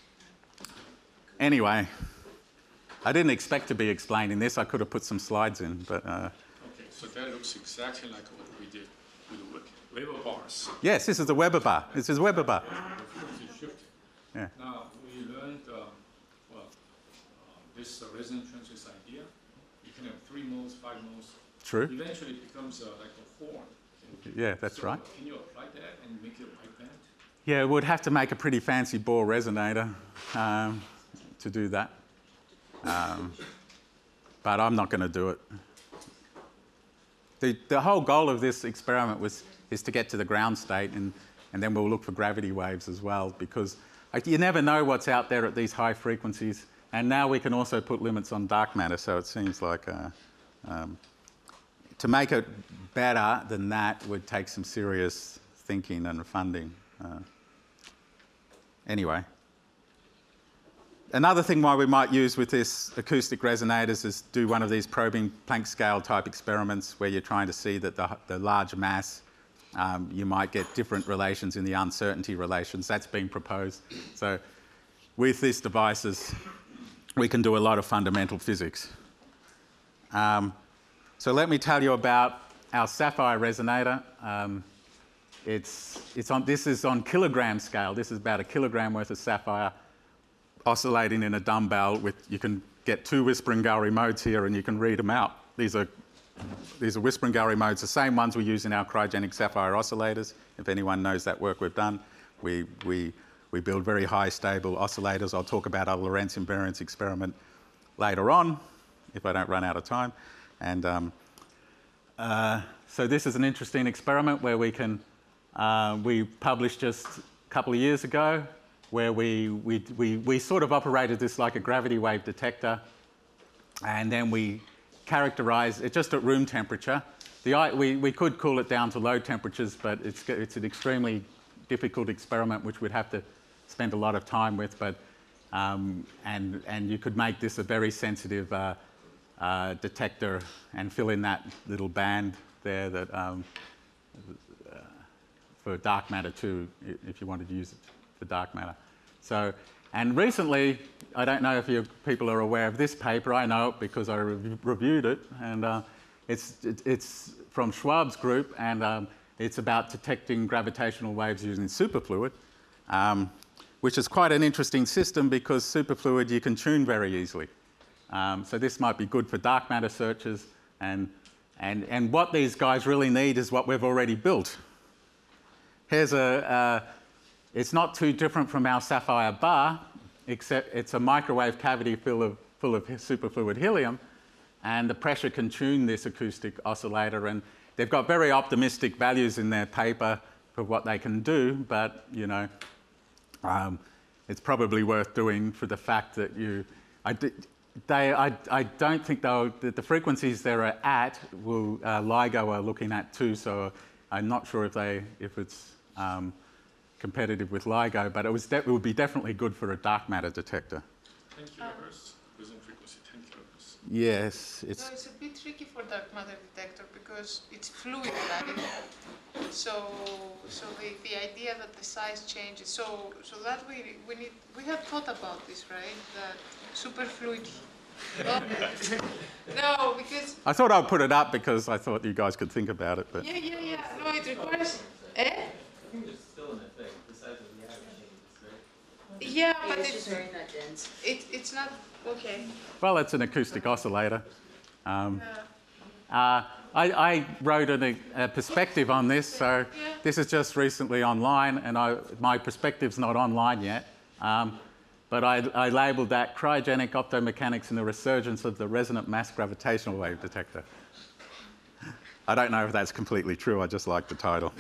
Anyway, I didn't expect to be explaining this. I could have put some slides in, but... Uh, Okay, so that looks exactly like what we did with the Weber bars. yes, this is the Weber bar. This is Weber bar. The frequency shifting. Yeah. Now, we learned, um, well, uh, this uh, resonant transducer idea. You can have three modes, five modes. True. Eventually it becomes uh, like a horn. Yeah, that's So right. Can you apply that and make it a white band? Yeah, we'd have to make a pretty fancy Bohr resonator um, to do that. Um, but I'm not going to do it. The, the whole goal of this experiment was is to get to the ground state, and, and then we'll look for gravity waves as well, because like, you never know what's out there at these high frequencies. And now we can also put limits on dark matter, so it seems like uh, um, to make it better than that would take some serious thinking and funding. Uh, anyway. Another thing why we might use with this acoustic resonators is do one of these probing Planck scale type experiments where you're trying to see that the, the large mass, um, you might get different relations in the uncertainty relations. That's been proposed. So with these devices, we can do a lot of fundamental physics. Um, so let me tell you about our Sapphire resonator. Um, it's, it's on, this is on kilogram scale. This is about a kilogram worth of sapphire oscillating in a dumbbell with, you can get two Whispering-Gallery modes here and you can read them out. These are, these are Whispering-Gallery modes, the same ones we use in our cryogenic sapphire oscillators. If anyone knows that work we've done, we, we, we build very high stable oscillators. I'll talk about our Lorentz invariance experiment later on, if I don't run out of time. And um, uh, so this is an interesting experiment where we can, uh, we published just a couple of years ago, where we, we, we, we sort of operated this like a gravity wave detector, and then we characterised it just at room temperature. The, we, we could cool it down to low temperatures, but it's, it's an extremely difficult experiment which we'd have to spend a lot of time with, but, um, and, and you could make this a very sensitive uh, uh, detector and fill in that little band there that, um, uh, for dark matter too, if you wanted to use it for dark matter. So, and recently, I don't know if you people are aware of this paper. I know it because I re- reviewed it, and uh, it's it, it's from Schwab's group, and um, it's about detecting gravitational waves using superfluid, um, which is quite an interesting system because superfluid you can tune very easily. Um, so this might be good for dark matter searches, and and and what these guys really need is what we've already built. Here's a, a It's not too different from our Sapphire bar, except it's a microwave cavity full of, full of superfluid helium, and the pressure can tune this acoustic oscillator, and they've got very optimistic values in their paper for what they can do, but, you know, um, it's probably worth doing for the fact that you, I, they, I, I don't think they'll, that the frequencies they're at will, uh, LIGO are looking at too, so I'm not sure if they, if it's um, competitive with LIGO, but it, was it would be definitely good for a dark matter detector. ten kilohertz, resonant frequency ten kilohertz. Yes, it's... So it's a bit tricky for dark matter detector because it's fluid, right? So, so the, the idea that the size changes, so, so that we, we need, we had thought about this, right? That superfluid. Oh, no, because. I thought I'd put it up because I thought you guys could think about it, but... Yeah, yeah, yeah. No, it requires. Eh? I think there's still an effect. The size of the atom changes, right? Yeah, but it's it's just very not dense. it, it's not okay. Well, it's an acoustic oscillator. Um, Uh, uh, I, I wrote an, a perspective on this, so Yeah. this is just recently online, and I, my perspective's not online yet. Um, but I, I labelled that Cryogenic Optomechanics and the Resurgence of the Resonant Mass Gravitational Wave Detector. I don't know if that's completely true, I just like the title.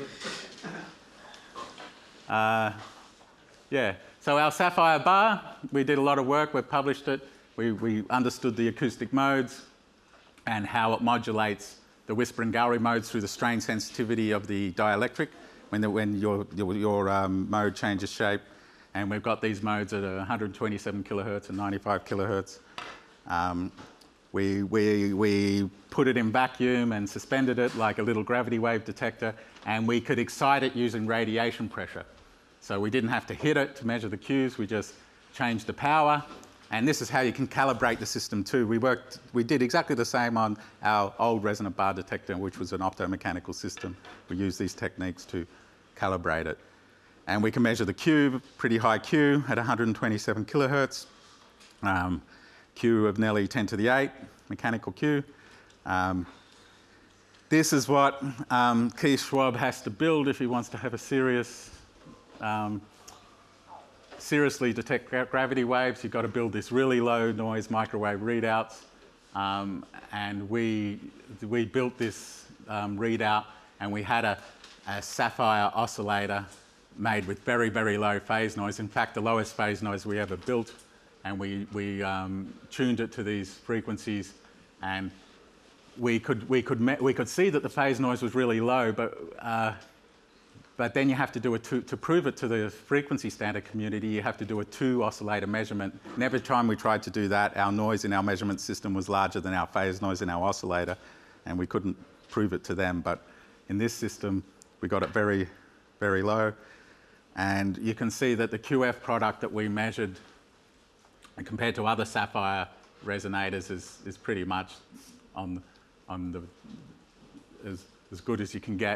Uh, yeah, so our Sapphire bar, we did a lot of work, we've published it, we, we understood the acoustic modes and how it modulates the whisper and gallery modes through the strain sensitivity of the dielectric when, the, when your, your, your um, mode changes shape. And we've got these modes at one hundred twenty-seven kilohertz and ninety-five kilohertz. Um, we, we, we put it in vacuum and suspended it like a little gravity wave detector, and we could excite it using radiation pressure. So we didn't have to hit it to measure the Qs, we just changed the power. And this is how you can calibrate the system too. We worked, we did exactly the same on our old resonant bar detector, which was an optomechanical system. We used these techniques to calibrate it. And we can measure the Q, pretty high Q at one hundred twenty-seven kilohertz. Um, Q of nearly ten to the eight, mechanical Q. Um, this is what um, Keith Schwab has to build if he wants to have a serious um, seriously detect gra gravity waves. You've got to build this really low noise microwave readouts. Um, and we, we built this um, readout, and we had a, a Sapphire oscillator made with very, very low phase noise. In fact, the lowest phase noise we ever built. And we, we um, tuned it to these frequencies, and we could, we, could me we could see that the phase noise was really low, but uh, But then you have to do a two, to prove it to the frequency standard community, you have to do a two oscillator measurement. And every time we tried to do that, our noise in our measurement system was larger than our phase noise in our oscillator, and we couldn't prove it to them. But in this system, we got it very, very low. And you can see that the Q F product that we measured, compared to other Sapphire resonators, is, is pretty much on, on the, as, as good as you can get.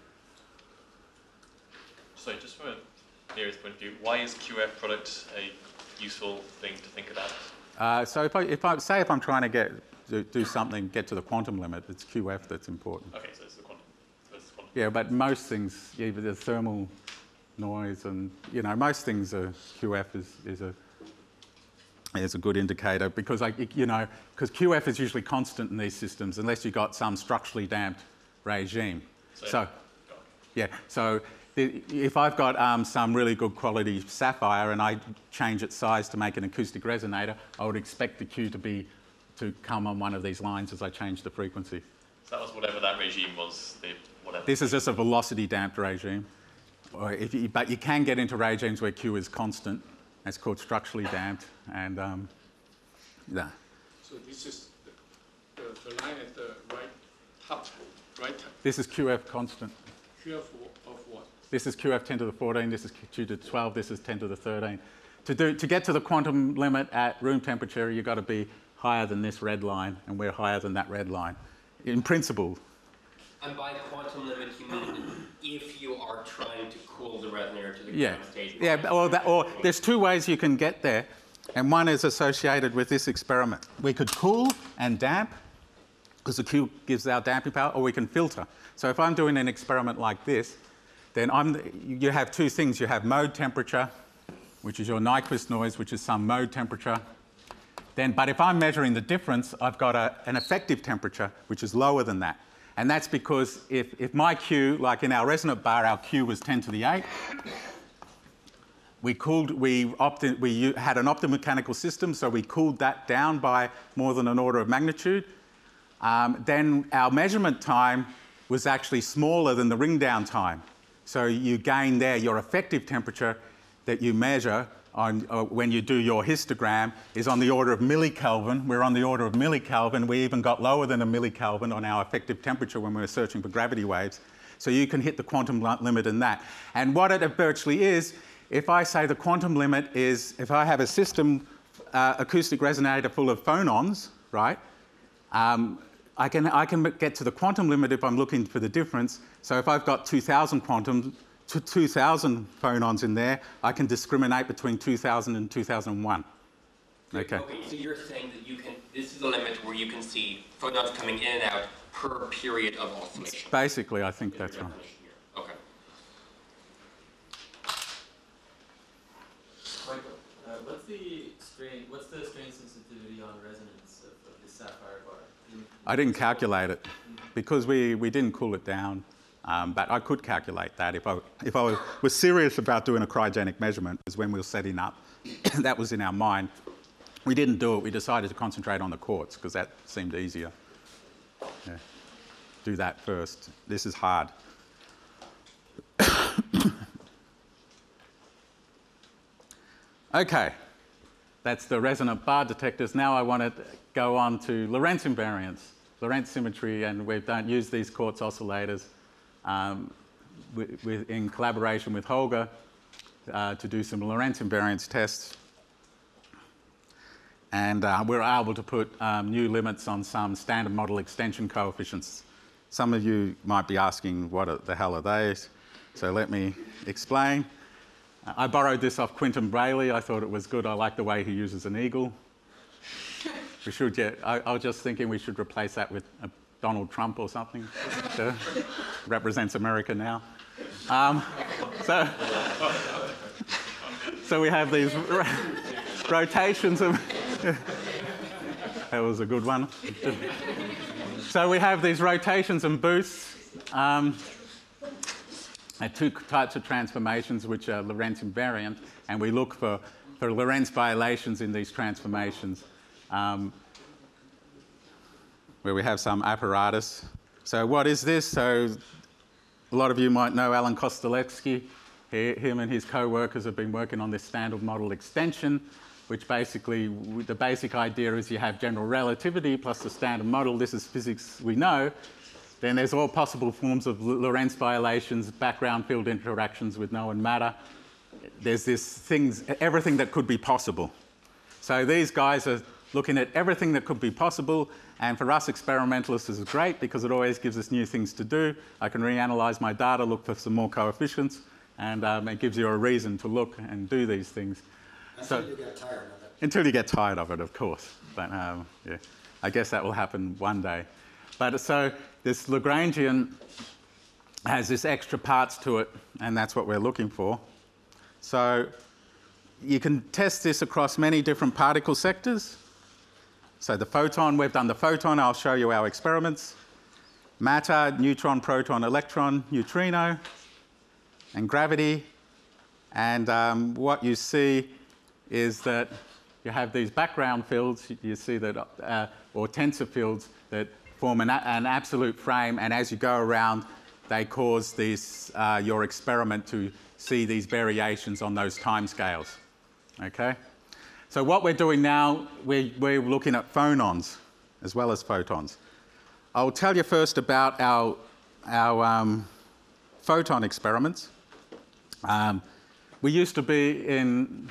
So just from a theorist point of view, why is Q F product a useful thing to think about? Uh, so if I, if I say if I'm trying to get do, do something, get to the quantum limit, it's Q F that's important. Okay, so it's the quantum. So it's the quantum. Yeah, but most things, yeah, the thermal noise and you know most things are Q F is, is a is a good indicator because like you know because Q F is usually constant in these systems unless you got some structurally damped regime. So, So yeah, so. If I've got um, some really good quality Sapphire and I change its size to make an acoustic resonator, I would expect the Q to be to come on one of these lines as I change the frequency. So that was whatever that regime was, the whatever. This is just a velocity damped regime. Or if you, but you can get into regimes where Q is constant. It's called structurally damped. And um, yeah. So this is the, the, the line at the right top, right? This is Q F constant. Q F of what? This is Q F ten to the fourteen, this is Q to the twelve, this is ten to the thirteen. To, do, to get to the quantum limit at room temperature, you've got to be higher than this red line, and we're higher than that red line, in principle. And by quantum limit, you mean if you are trying to cool the resonator to the Yeah, ground stage? yeah. Or, that, or there's two ways you can get there, and one is associated with this experiment. We could cool and damp, because the Q gives our damping power, or we can filter. So if I'm doing an experiment like this, then I'm, you have two things. You have mode temperature, which is your Nyquist noise, which is some mode temperature. Then, but if I'm measuring the difference, I've got a, an effective temperature, which is lower than that. And that's because if, if my Q, like in our resonant bar, our Q was ten to the eight, we, cooled, we, opti we had an optomechanical system, so we cooled that down by more than an order of magnitude. Um, then our measurement time was actually smaller than the ring down time. So you gain there your effective temperature that you measure on, uh, when you do your histogram is on the order of millikelvin. We're on the order of millikelvin. We even got lower than a millikelvin on our effective temperature when we were searching for gravity waves. So you can hit the quantum limit in that. And what it virtually is, if I say the quantum limit is, if I have a system, uh, acoustic resonator full of phonons, right? Um, I can, I can get to the quantum limit if I'm looking for the difference. So if I've got two thousand quantum, two thousand phonons in there, I can discriminate between two thousand and two thousand one. Okay. Okay, so you're saying that you can, this is a limit where you can see photons coming in and out per period of oscillation. Basically, I think that's right. Okay. Michael, uh, what's the strain, what's the strain sensitivity on resonance of, of the sapphire bar? I didn't calculate it because we, we didn't cool it down. Um, but I could calculate that if I, if I was, was serious about doing a cryogenic measurement, was when we were setting up. That was in our mind. We didn't do it. We decided to concentrate on the quartz because that seemed easier. Yeah. Do that first. This is hard. Okay, that's the resonant bar detectors. Now I want to go on to Lorentz invariance, Lorentz symmetry, and we've done, used these quartz oscillators um, with, with, in collaboration with Holger uh, to do some Lorentz invariance tests. And uh, we're able to put um, new limits on some standard model extension coefficients. Some of you might be asking, what the hell are those? So let me explain. I borrowed this off Quinton Brayley. I thought it was good. I like the way he uses an eagle. We should get, I, I was just thinking we should replace that with a Donald Trump or something. So, represents America now. Um, so, so we have these ro rotations of, that was a good one. So we have these rotations and boosts. Um, There are two types of transformations which are Lorentz invariant, and we look for, for Lorentz violations in these transformations, um, where we have some apparatus. So what is this? So a lot of you might know Alan Kostolevsky. He, him and his co-workers have been working on this standard model extension, which basically, the basic idea is you have general relativity plus the standard model. This is physics we know. Then there's all possible forms of Lorentz violations, background field interactions with known matter. There's this things, everything that could be possible. So these guys are looking at everything that could be possible, and for us experimentalists this is great because it always gives us new things to do. I can reanalyze my data, look for some more coefficients, and um, it gives you a reason to look and do these things. Until So, you get tired of it. Until you get tired of it, of course. But um, yeah, I guess that will happen one day. But so this Lagrangian has this extra parts to it, and that's what we're looking for. So you can test this across many different particle sectors. So the photon, we've done the photon. I'll show you our experiments. Matter, neutron, proton, electron, neutrino, and gravity. And um, what you see is that you have these background fields. You see that, uh, or tensor fields that form an, an absolute frame, and as you go around, they cause these, uh, your experiment to see these variations on those time scales. Okay? So what we're doing now, we're, we're looking at phonons as well as photons. I'll tell you first about our, our um, photon experiments. Um, we used to be in,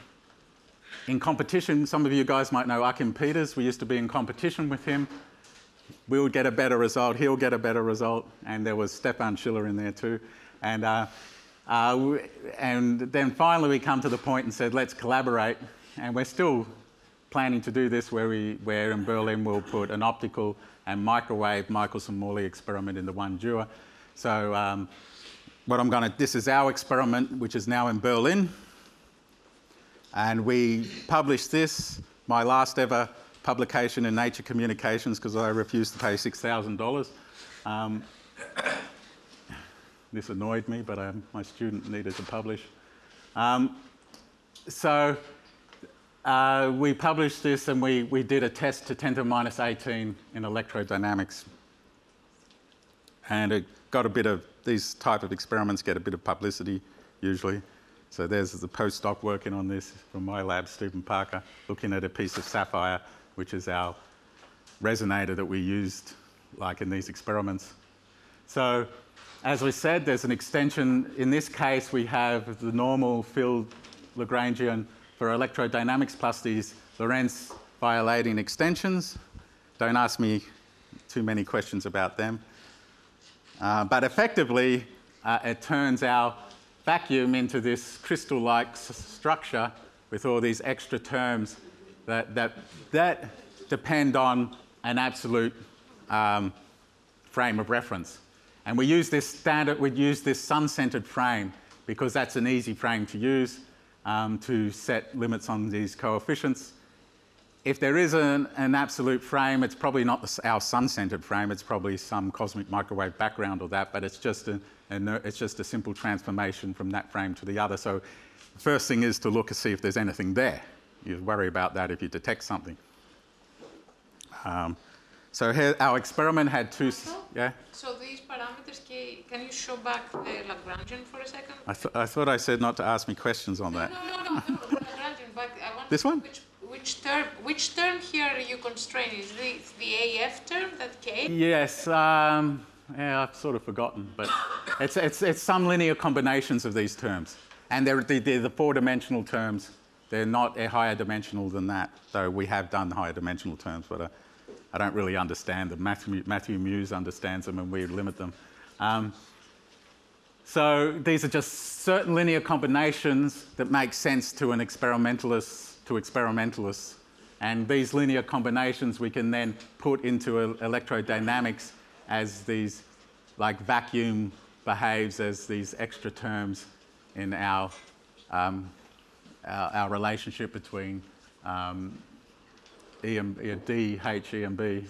in competition. Some of you guys might know Achim Peters. We used to be in competition with him. We would get a better result, he'll get a better result, and there was Stefan Schiller in there too. And, uh, uh, and then finally we come to the point and said, let's collaborate. And we're still planning to do this where, we, where in Berlin we'll put an optical and microwave Michelson-Morley experiment in the one Dewar. So um, what I'm going to, this is our experiment, which is now in Berlin. And we published this, my last ever publication in Nature Communications, because I refused to pay six thousand dollars. Um, this annoyed me, but um, my student needed to publish. Um, so uh, we published this and we, we did a test to ten to the minus eighteen in electrodynamics. And it got a bit of, these type of experiments get a bit of publicity usually. So there's the postdoc working on this from my lab, Stephen Parker, looking at a piece of sapphire, which is our resonator that we used like in these experiments. So as we said, there's an extension. In this case, we have the normal field Lagrangian for electrodynamics plus these Lorentz violating extensions. Don't ask me too many questions about them. Uh, but effectively, uh, it turns our vacuum into this crystal-like s- structure with all these extra terms that, that, that depend on an absolute um, frame of reference. And we use this standard, we use this sun-centered frame because that's an easy frame to use um, to set limits on these coefficients. If there is an, an absolute frame, it's probably not the, our sun-centered frame, it's probably some cosmic microwave background or that, but it's just a, a, it's just a simple transformation from that frame to the other. So the first thing is to look and see if there's anything there. You worry about that if you detect something. Um, so here, our experiment had two... Michael? Yeah? So these parameters, can, can you show back the Lagrangian for a second? I, th- I thought I said not to ask me questions on No, that. no, no, no, no, Lagrangian, but I want This to know one? Which, which term, which term here are you constraining? Is the, the A F term, that K? Yes, um, yeah, I've sort of forgotten, but it's, it's, it's some linear combinations of these terms. And they're, they're the four-dimensional terms. They're not a higher dimensional than that, though we have done higher dimensional terms, but uh, I don't really understand them. Matthew, Matthew Muse understands them and we limit them. Um, so these are just certain linear combinations that make sense to an experimentalist, to experimentalists. And these linear combinations we can then put into a, electrodynamics as these, like vacuum behaves as these extra terms in our, um, our, our relationship between um, E and, uh, D, H, E and B.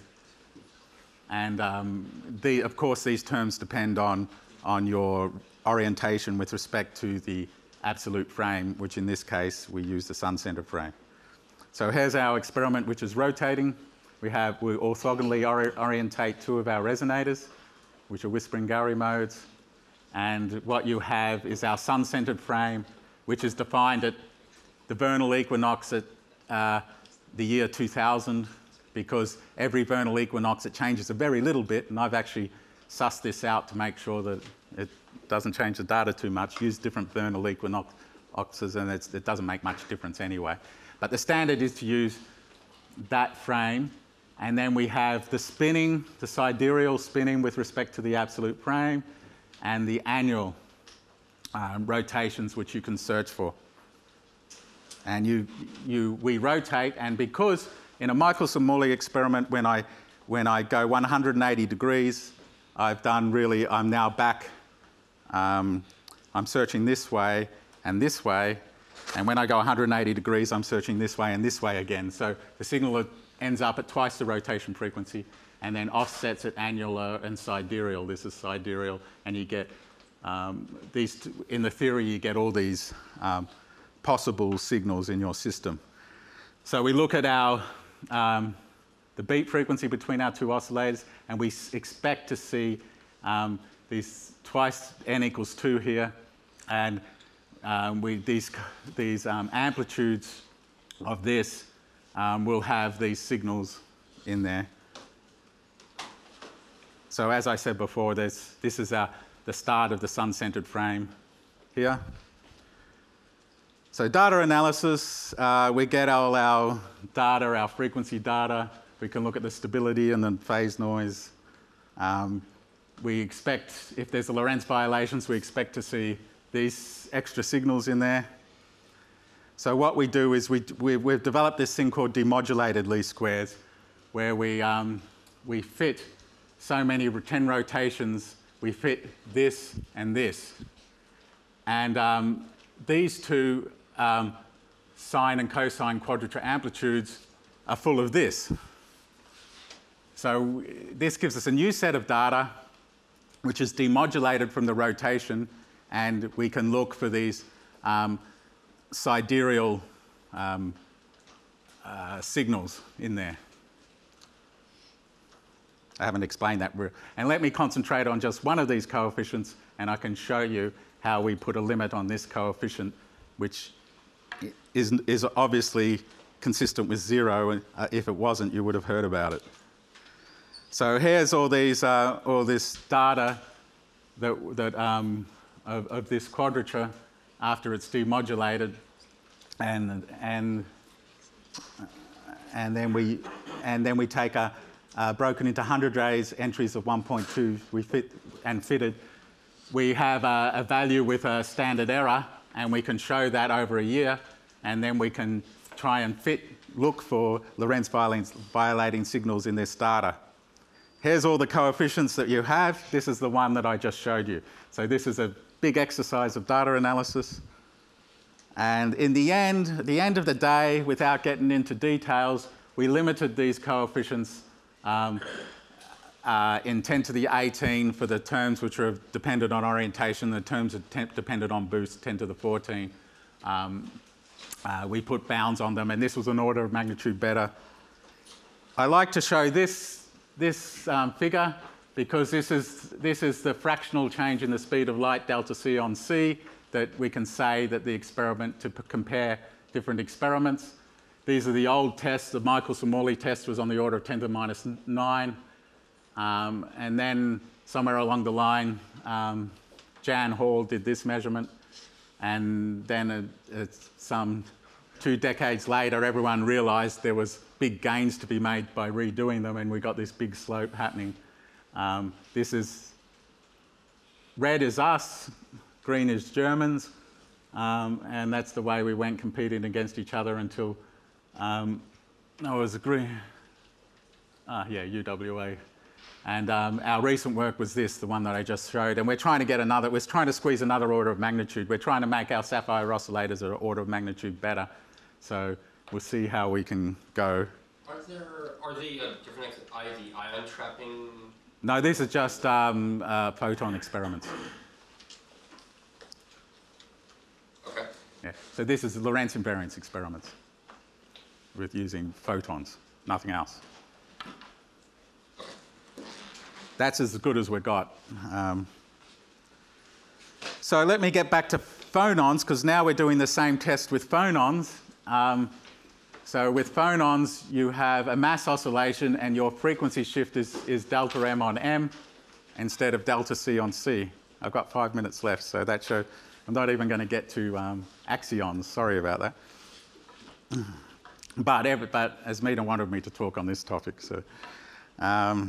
And um, the, of course these terms depend on, on your orientation with respect to the absolute frame, which in this case we use the sun-centered frame. So here's our experiment, which is rotating. We have, we orthogonally ori- orientate two of our resonators, which are Whispering-Gowry modes. And what you have is our sun-centered frame, which is defined at the vernal equinox at uh, the year two thousand, because every vernal equinox it changes a very little bit, and I've actually sussed this out to make sure that it doesn't change the data too much. Use different vernal equinoxes, and it's, it doesn't make much difference anyway. But the standard is to use that frame, and then we have the spinning, the sidereal spinning with respect to the absolute frame, and the annual um, rotations which you can search for. And you, you, we rotate, and because in a Michelson-Morley experiment, when I, when I go one hundred eighty degrees, I've done really, I'm now back, um, I'm searching this way and this way, and when I go one hundred eighty degrees, I'm searching this way and this way again. So the signal ends up at twice the rotation frequency, and then offsets at annular and sidereal. This is sidereal, and you get um, these, t- in the theory, you get all these um, possible signals in your system. So we look at our um, the beat frequency between our two oscillators, and we s- expect to see um, these twice n equals two here, and um, we, these, these um, amplitudes of this um, will have these signals in there. So as I said before, there's, this is our, the start of the sun-centered frame here. So data analysis, uh, we get all our data, our frequency data. We can look at the stability and the phase noise. Um, we expect, if there's a Lorentz violations, we expect to see these extra signals in there. So what we do is we, we, we've developed this thing called demodulated least squares, where we, um, we fit so many ten rotations we fit this and this. And um, these two um, sine and cosine quadrature amplitudes are full of this. So this gives us a new set of data which is demodulated from the rotation, and we can look for these um, sidereal um, uh, signals in there. I haven't explained that. And let me concentrate on just one of these coefficients, and I can show you how we put a limit on this coefficient, which is, is obviously consistent with zero. And uh, if it wasn't, you would have heard about it. So here's all these, uh, all this data that, that, um, of, of this quadrature after it's demodulated, and and and then we and then we take a uh, broken into hundred rays entries of one point two. We fit and fitted. We have a, a value with a standard error, and we can show that over a year, and then we can try and fit look for Lorentz violating, violating signals in this data. Here's all the coefficients that you have. This is the one that I just showed you. So this is a big exercise of data analysis. And in the end, at the end of the day, without getting into details, we limited these coefficients um, uh, in ten to the eighteen for the terms which are dependent on orientation. The terms that depended on boost, ten to the fourteen. Um, uh, we put bounds on them, and this was an order of magnitude better. I like to show this this um, figure because this is, this is the fractional change in the speed of light, delta C on C, that we can say that the experiment to p compare different experiments. These are the old tests. The Michelson-Morley test was on the order of ten to the minus nine. Um, and then somewhere along the line, um, Jan Hall did this measurement. And then uh, it's some two decades later, everyone realised there was big gains to be made by redoing them, and we got this big slope happening. Um, this is, red is us, green is Germans, um, and that's the way we went competing against each other until, um, no, it was a green, ah, yeah, U W A. And um, our recent work was this, the one that I just showed, and we're trying to get another, we're trying to squeeze another order of magnitude. We're trying to make our sapphire oscillators an order of magnitude better. So we'll see how we can go. Are there, are the uh, different I the ion trapping? No, these are just um, uh, photon experiments. Okay. Yeah. So this is Lorentz invariance experiments with using photons, nothing else. That's as good as we got. Um, so let me get back to phonons, because now we're doing the same test with phonons. Um, so with phonons, you have a mass oscillation, and your frequency shift is, is delta M on M instead of delta C on C. I've got five minutes left, so that shows I'm not even going to get to um, axions. Sorry about that. But, every, but Asmita wanted me to talk on this topic, so. Um,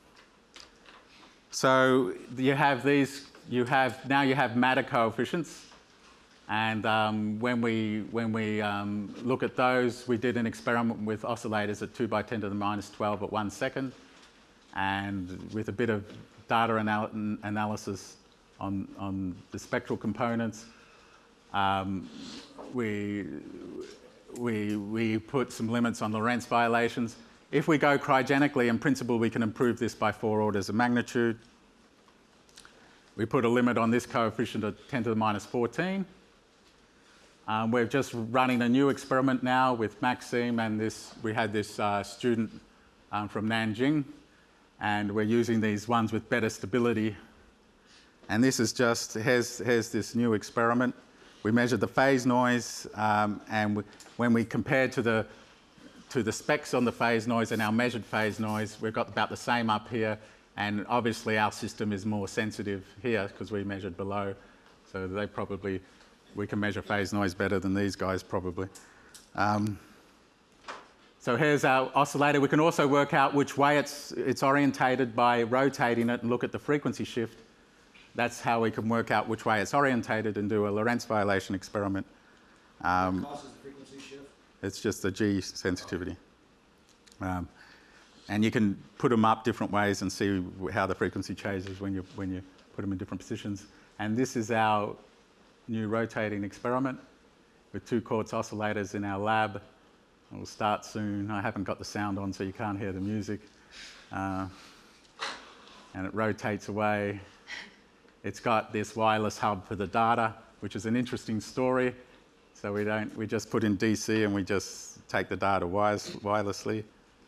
so you have these. You have now you have matter coefficients. And um, when we, when we um, look at those, we did an experiment with oscillators at two by ten to the minus twelve at one second, and with a bit of data anal analysis on, on the spectral components, um, we, we, we put some limits on Lorentz violations. If we go cryogenically, in principle, we can improve this by four orders of magnitude. We put a limit on this coefficient at ten to the minus fourteen. Um, we're just running a new experiment now with Maxime, and this, we had this uh, student um, from Nanjing, and we're using these ones with better stability. And this is just, here's, here's this new experiment. We measured the phase noise, um, and we, when we compared to the, to the specs on the phase noise and our measured phase noise, we've got about the same up here, and obviously our system is more sensitive here because we measured below, so they probably, we can measure phase noise better than these guys probably. Um, so here's our oscillator. We can also work out which way it's, it's orientated by rotating it and look at the frequency shift. That's how we can work out which way it's orientated and do a Lorentz violation experiment. Um, What causes the frequency shift? It's just the G sensitivity. Um, and you can put them up different ways and see how the frequency changes when you, when you put them in different positions. And this is our new rotating experiment with two quartz oscillators in our lab. We'll start soon. I haven't got the sound on, so you can't hear the music. Uh, and it rotates away. It's got this wireless hub for the data, which is an interesting story. So we don't, we just put in D C and we just take the data wires, wirelessly.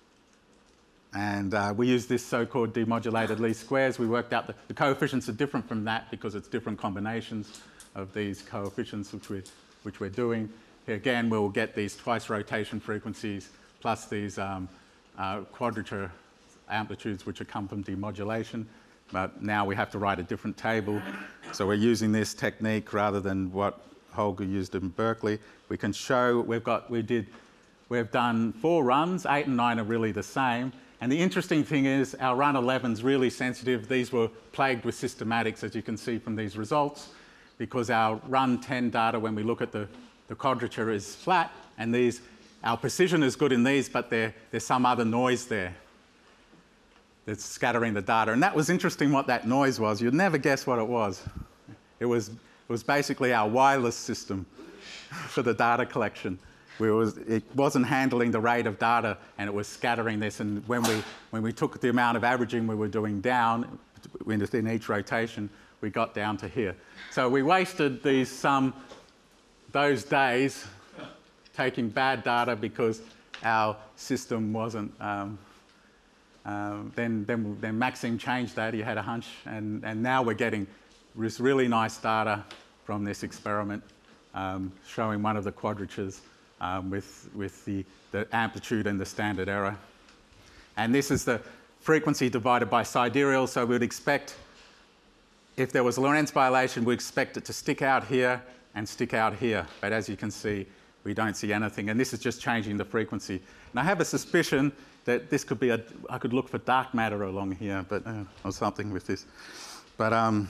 And uh, we use this so-called demodulated least squares. We worked out the, the coefficients are different from that because it's different combinations of these coefficients which we're, which we're doing. Here again, we'll get these twice rotation frequencies plus these um, uh, quadrature amplitudes which come from demodulation. But now we have to write a different table. So we're using this technique rather than what Holger used in Berkeley. We can show, we've got, we did, we've done four runs, eight and nine are really the same. And the interesting thing is our run eleven is really sensitive. These were plagued with systematics, as you can see from these results, because our run ten data, when we look at the, the quadrature, is flat, and these, our precision is good in these, but there, there's some other noise there that's scattering the data. And that was interesting what that noise was. You'd never guess what it was. It was, it was basically our wireless system for the data collection. We was, it wasn't handling the rate of data, and it was scattering this. And when we, when we took the amount of averaging we were doing down within each rotation, we got down to here. So we wasted these some, those days taking bad data because our system wasn't. Um, um, then, then, then Maxime changed that. He had a hunch, and, and now we're getting this really nice data from this experiment um, showing one of the quadratures. Um, with, with the, the amplitude and the standard error. And this is the frequency divided by sidereal, so we'd expect, if there was a Lorentz violation, we'd expect it to stick out here and stick out here. But as you can see, we don't see anything, and this is just changing the frequency. And I have a suspicion that this could be a, I could look for dark matter along here, but, uh, or something with this. But, um,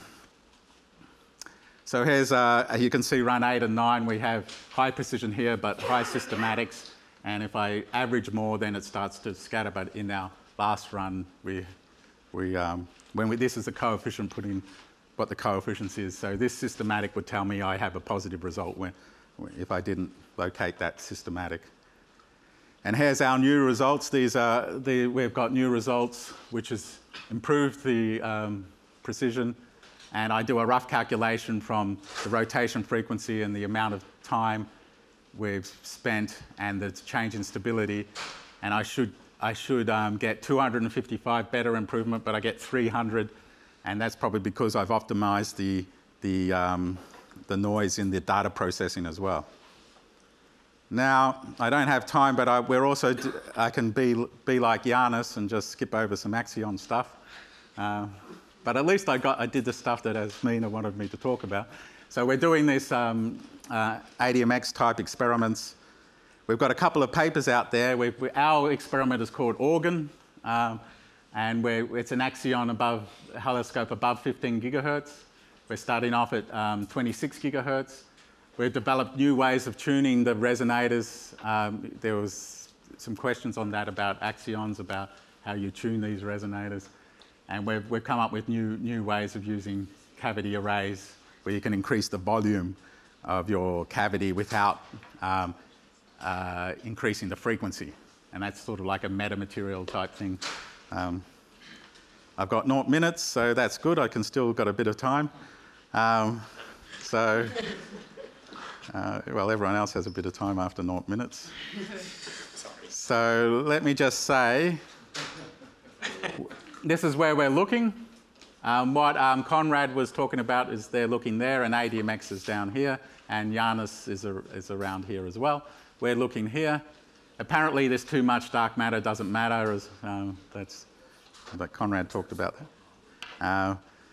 So here's, uh, you can see run eight and nine, we have high precision here, but high systematics. And if I average more, then it starts to scatter. But in our last run, we, we, um, when we, this is the coefficient, put in what the coefficients is. So this systematic would tell me I have a positive result when, if I didn't locate that systematic. And here's our new results. These are, the, we've got new results, which has improved the um, precision. And I do a rough calculation from the rotation frequency and the amount of time we've spent and the change in stability. And I should, I should um, get two hundred fifty-five better improvement, but I get three hundred. And that's probably because I've optimized the, the, um, the noise in the data processing as well. Now, I don't have time, but I, we're also, I can be, be like Janis and just skip over some Axion stuff. Uh, But at least I, got, I did the stuff that Asmina wanted me to talk about. So we're doing this um, uh, A D M X type experiments. We've got a couple of papers out there. We've, we, our experiment is called Organ, um, and we're, it's an Axion above, heloscope above fifteen gigahertz. We're starting off at um, twenty-six gigahertz. We've developed new ways of tuning the resonators. Um, there was some questions on that about Axions, about how you tune these resonators. And we've, we've come up with new, new ways of using cavity arrays where you can increase the volume of your cavity without um, uh, increasing the frequency. And that's sort of like a metamaterial type thing. Um, I've got naught minutes, so that's good. I can still got a bit of time. Um, so, uh, well, everyone else has a bit of time after naught minutes. So let me just say, this is where we're looking. Um, what um, Conrad was talking about is they're looking there, and A D M X is down here, and Janis is, a, is around here as well. We're looking here. Apparently, there's too much dark matter, doesn't matter, as um, that's, but Conrad talked about that. Uh,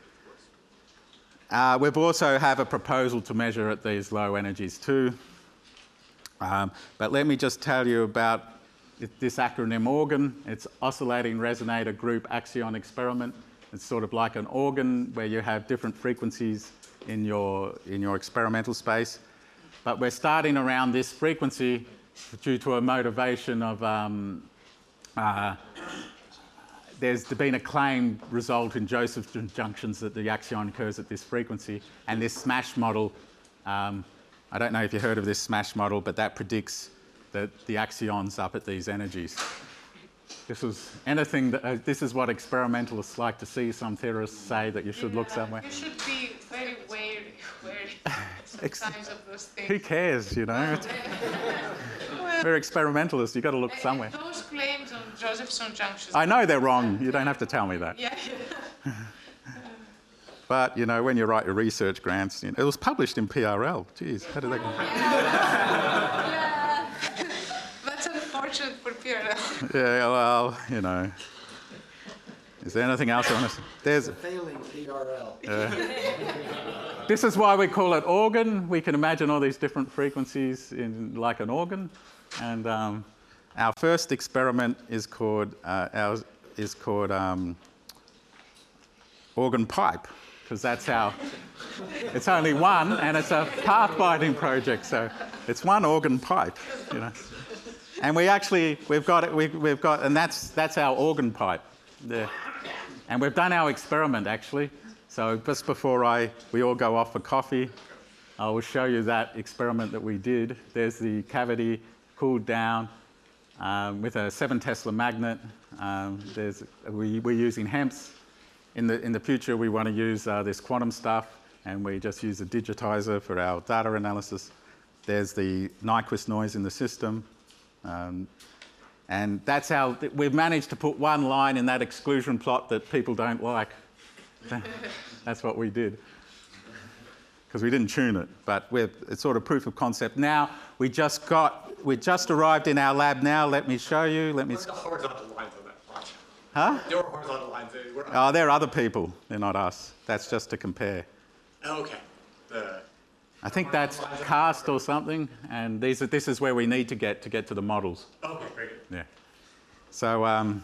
uh, we've also have a proposal to measure at these low energies too. Um, but let me just tell you about this acronym ORGAN. It's Oscillating Resonator Group Axion Experiment. It's sort of like an organ where you have different frequencies in your, in your experimental space. But we're starting around this frequency due to a motivation of um, uh, there's been a claimed result in Josephson junctions that the axion occurs at this frequency, and this SMASH model, um, I don't know if you heard of this SMASH model, but that predicts that the axion's up at these energies. This was anything that, uh, this is what experimentalists like to see. Some theorists say that you should Yeah, look somewhere. You should be very wary, wary sometimes of those things. Who cares, you know? We're experimentalists, you've got to look And- somewhere. and those claims on Josephson junctions. I know they're wrong, you don't have to tell me that. Yeah. But, you know, when you write your research grants, you know, it was published in P R L. Geez, how did that go? Yeah. That's unfortunate for P R L. Yeah, well, you know. Is there anything else I want to say? There's, Failing P R L. this is why we call it organ. We can imagine all these different frequencies in like an organ. And um, our first experiment is called, uh, ours is called um, organ pipe, because that's our, it's only one, and it's a path-binding project, so it's one organ pipe, you know. And we actually, we've got it, we've, we've got, and that's, that's our organ pipe there. And we've done our experiment, actually. So just before I, we all go off for coffee, I will show you that experiment that we did. There's the cavity cooled down um, with a seven Tesla magnet. Um, there's, we, we're using HEMPS. In the, in the future, we want to use uh, this quantum stuff, and we just use a digitizer for our data analysis. There's the Nyquist noise in the system. Um, and that's how we've managed to put one line in that exclusion plot that people don't like. That's what we did. Because we didn't tune it, but we're, it's sort of proof of concept. Now, we just got, we just arrived in our lab now. Let me show you. Let me. Where's the horizontal lines on that project? Huh? There were horizontal lines. They were- Oh, they're other people. They're not us. That's just to compare. Okay. The, I think that's cast or something, and these are, this is where we need to get to get to the models. okay, very good. Yeah. So, um,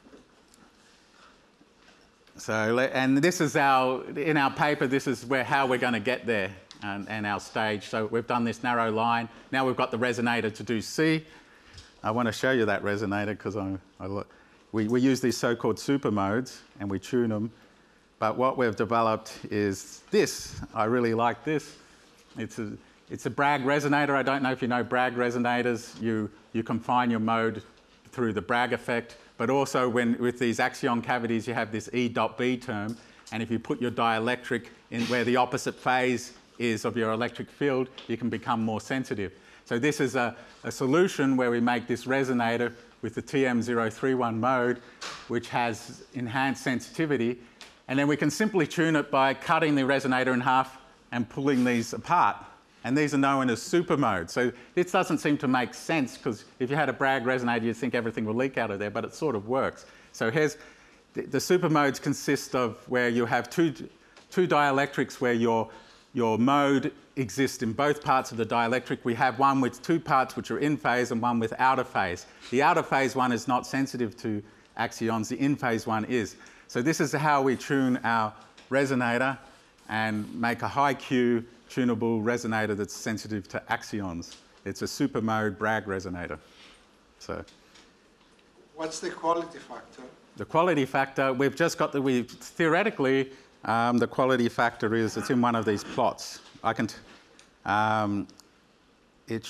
so le- and this is our in our paper. This is where how we're going to get there, and, and our stage. So we've done this narrow line. Now we've got the resonator to do C. I want to show you that resonator because I, I lo- we we use these so-called super modes and we tune them. But what we've developed is this. I really like this. It's a, it's a Bragg resonator. I don't know if you know Bragg resonators. You, you confine your mode through the Bragg effect, but also when with these axion cavities, you have this E dot B term, and if you put your dielectric in where the opposite phase is of your electric field, you can become more sensitive. So this is a, a solution where we make this resonator with the T M zero three one mode, which has enhanced sensitivity, and then we can simply tune it by cutting the resonator in half and pulling these apart. And these are known as super modes. So this doesn't seem to make sense because if you had a Bragg resonator, you'd think everything would leak out of there, but it sort of works. So here's the, the super modes consist of where you have two, two dielectrics where your, your mode exists in both parts of the dielectric. We have one with two parts which are in phase and one with out of phase. The out of phase one is not sensitive to axions, the in phase one is. So this is how we tune our resonator and make a high Q tunable resonator that's sensitive to axions. It's a super mode Bragg resonator. So What's the quality factor? the quality factor, we've just got the, we theoretically, um, the quality factor is, it's in one of these plots. I can, t- um, it's,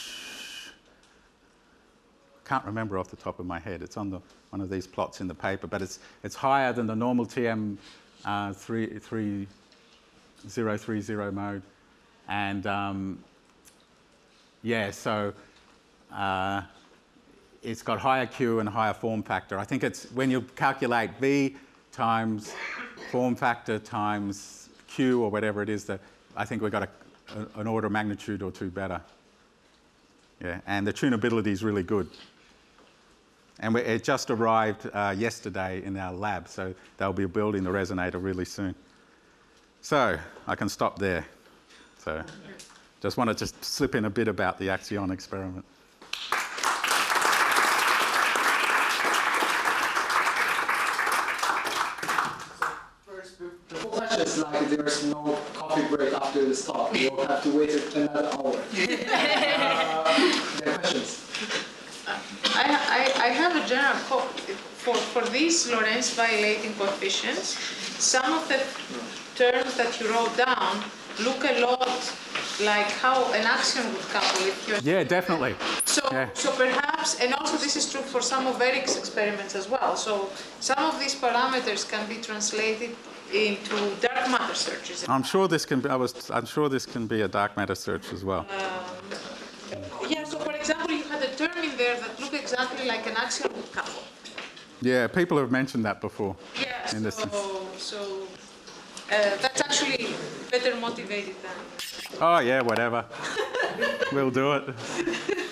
can't remember off the top of my head. It's on the, one of these plots in the paper, but it's, it's higher than the normal T M uh, three, three, zero three zero mode. And um, yeah, so uh, it's got higher Q and higher form factor. I think it's when you calculate V times form factor times Q or whatever it is, that I think we've got a, a, an order of magnitude or two better. Yeah, and the tunability is really good. And we, it just arrived uh, yesterday in our lab, so they'll be building the resonator really soon. So I can stop there. So just wanted to slip in a bit about the axion experiment. First, the question is like there's no coffee break after this talk. You'll have to wait another hour. uh, the questions. I, I, I have a general co- for, for these Lorentz violating coefficients, some of the terms that you wrote down look a lot like how an axion would couple if you're... Yeah, definitely. So, Yeah. so perhaps, and also this is true for some of Eric's experiments as well, so some of these parameters can be translated into dark matter searches. I'm sure this can be, I was, I'm sure this can be a dark matter search as well. Um, yeah, so for example, you had a term in there that looked exactly like an axion would couple. Yeah, people have mentioned that before. Yeah, In this so, so uh, that's actually better motivated than... Oh yeah, whatever. We'll do it.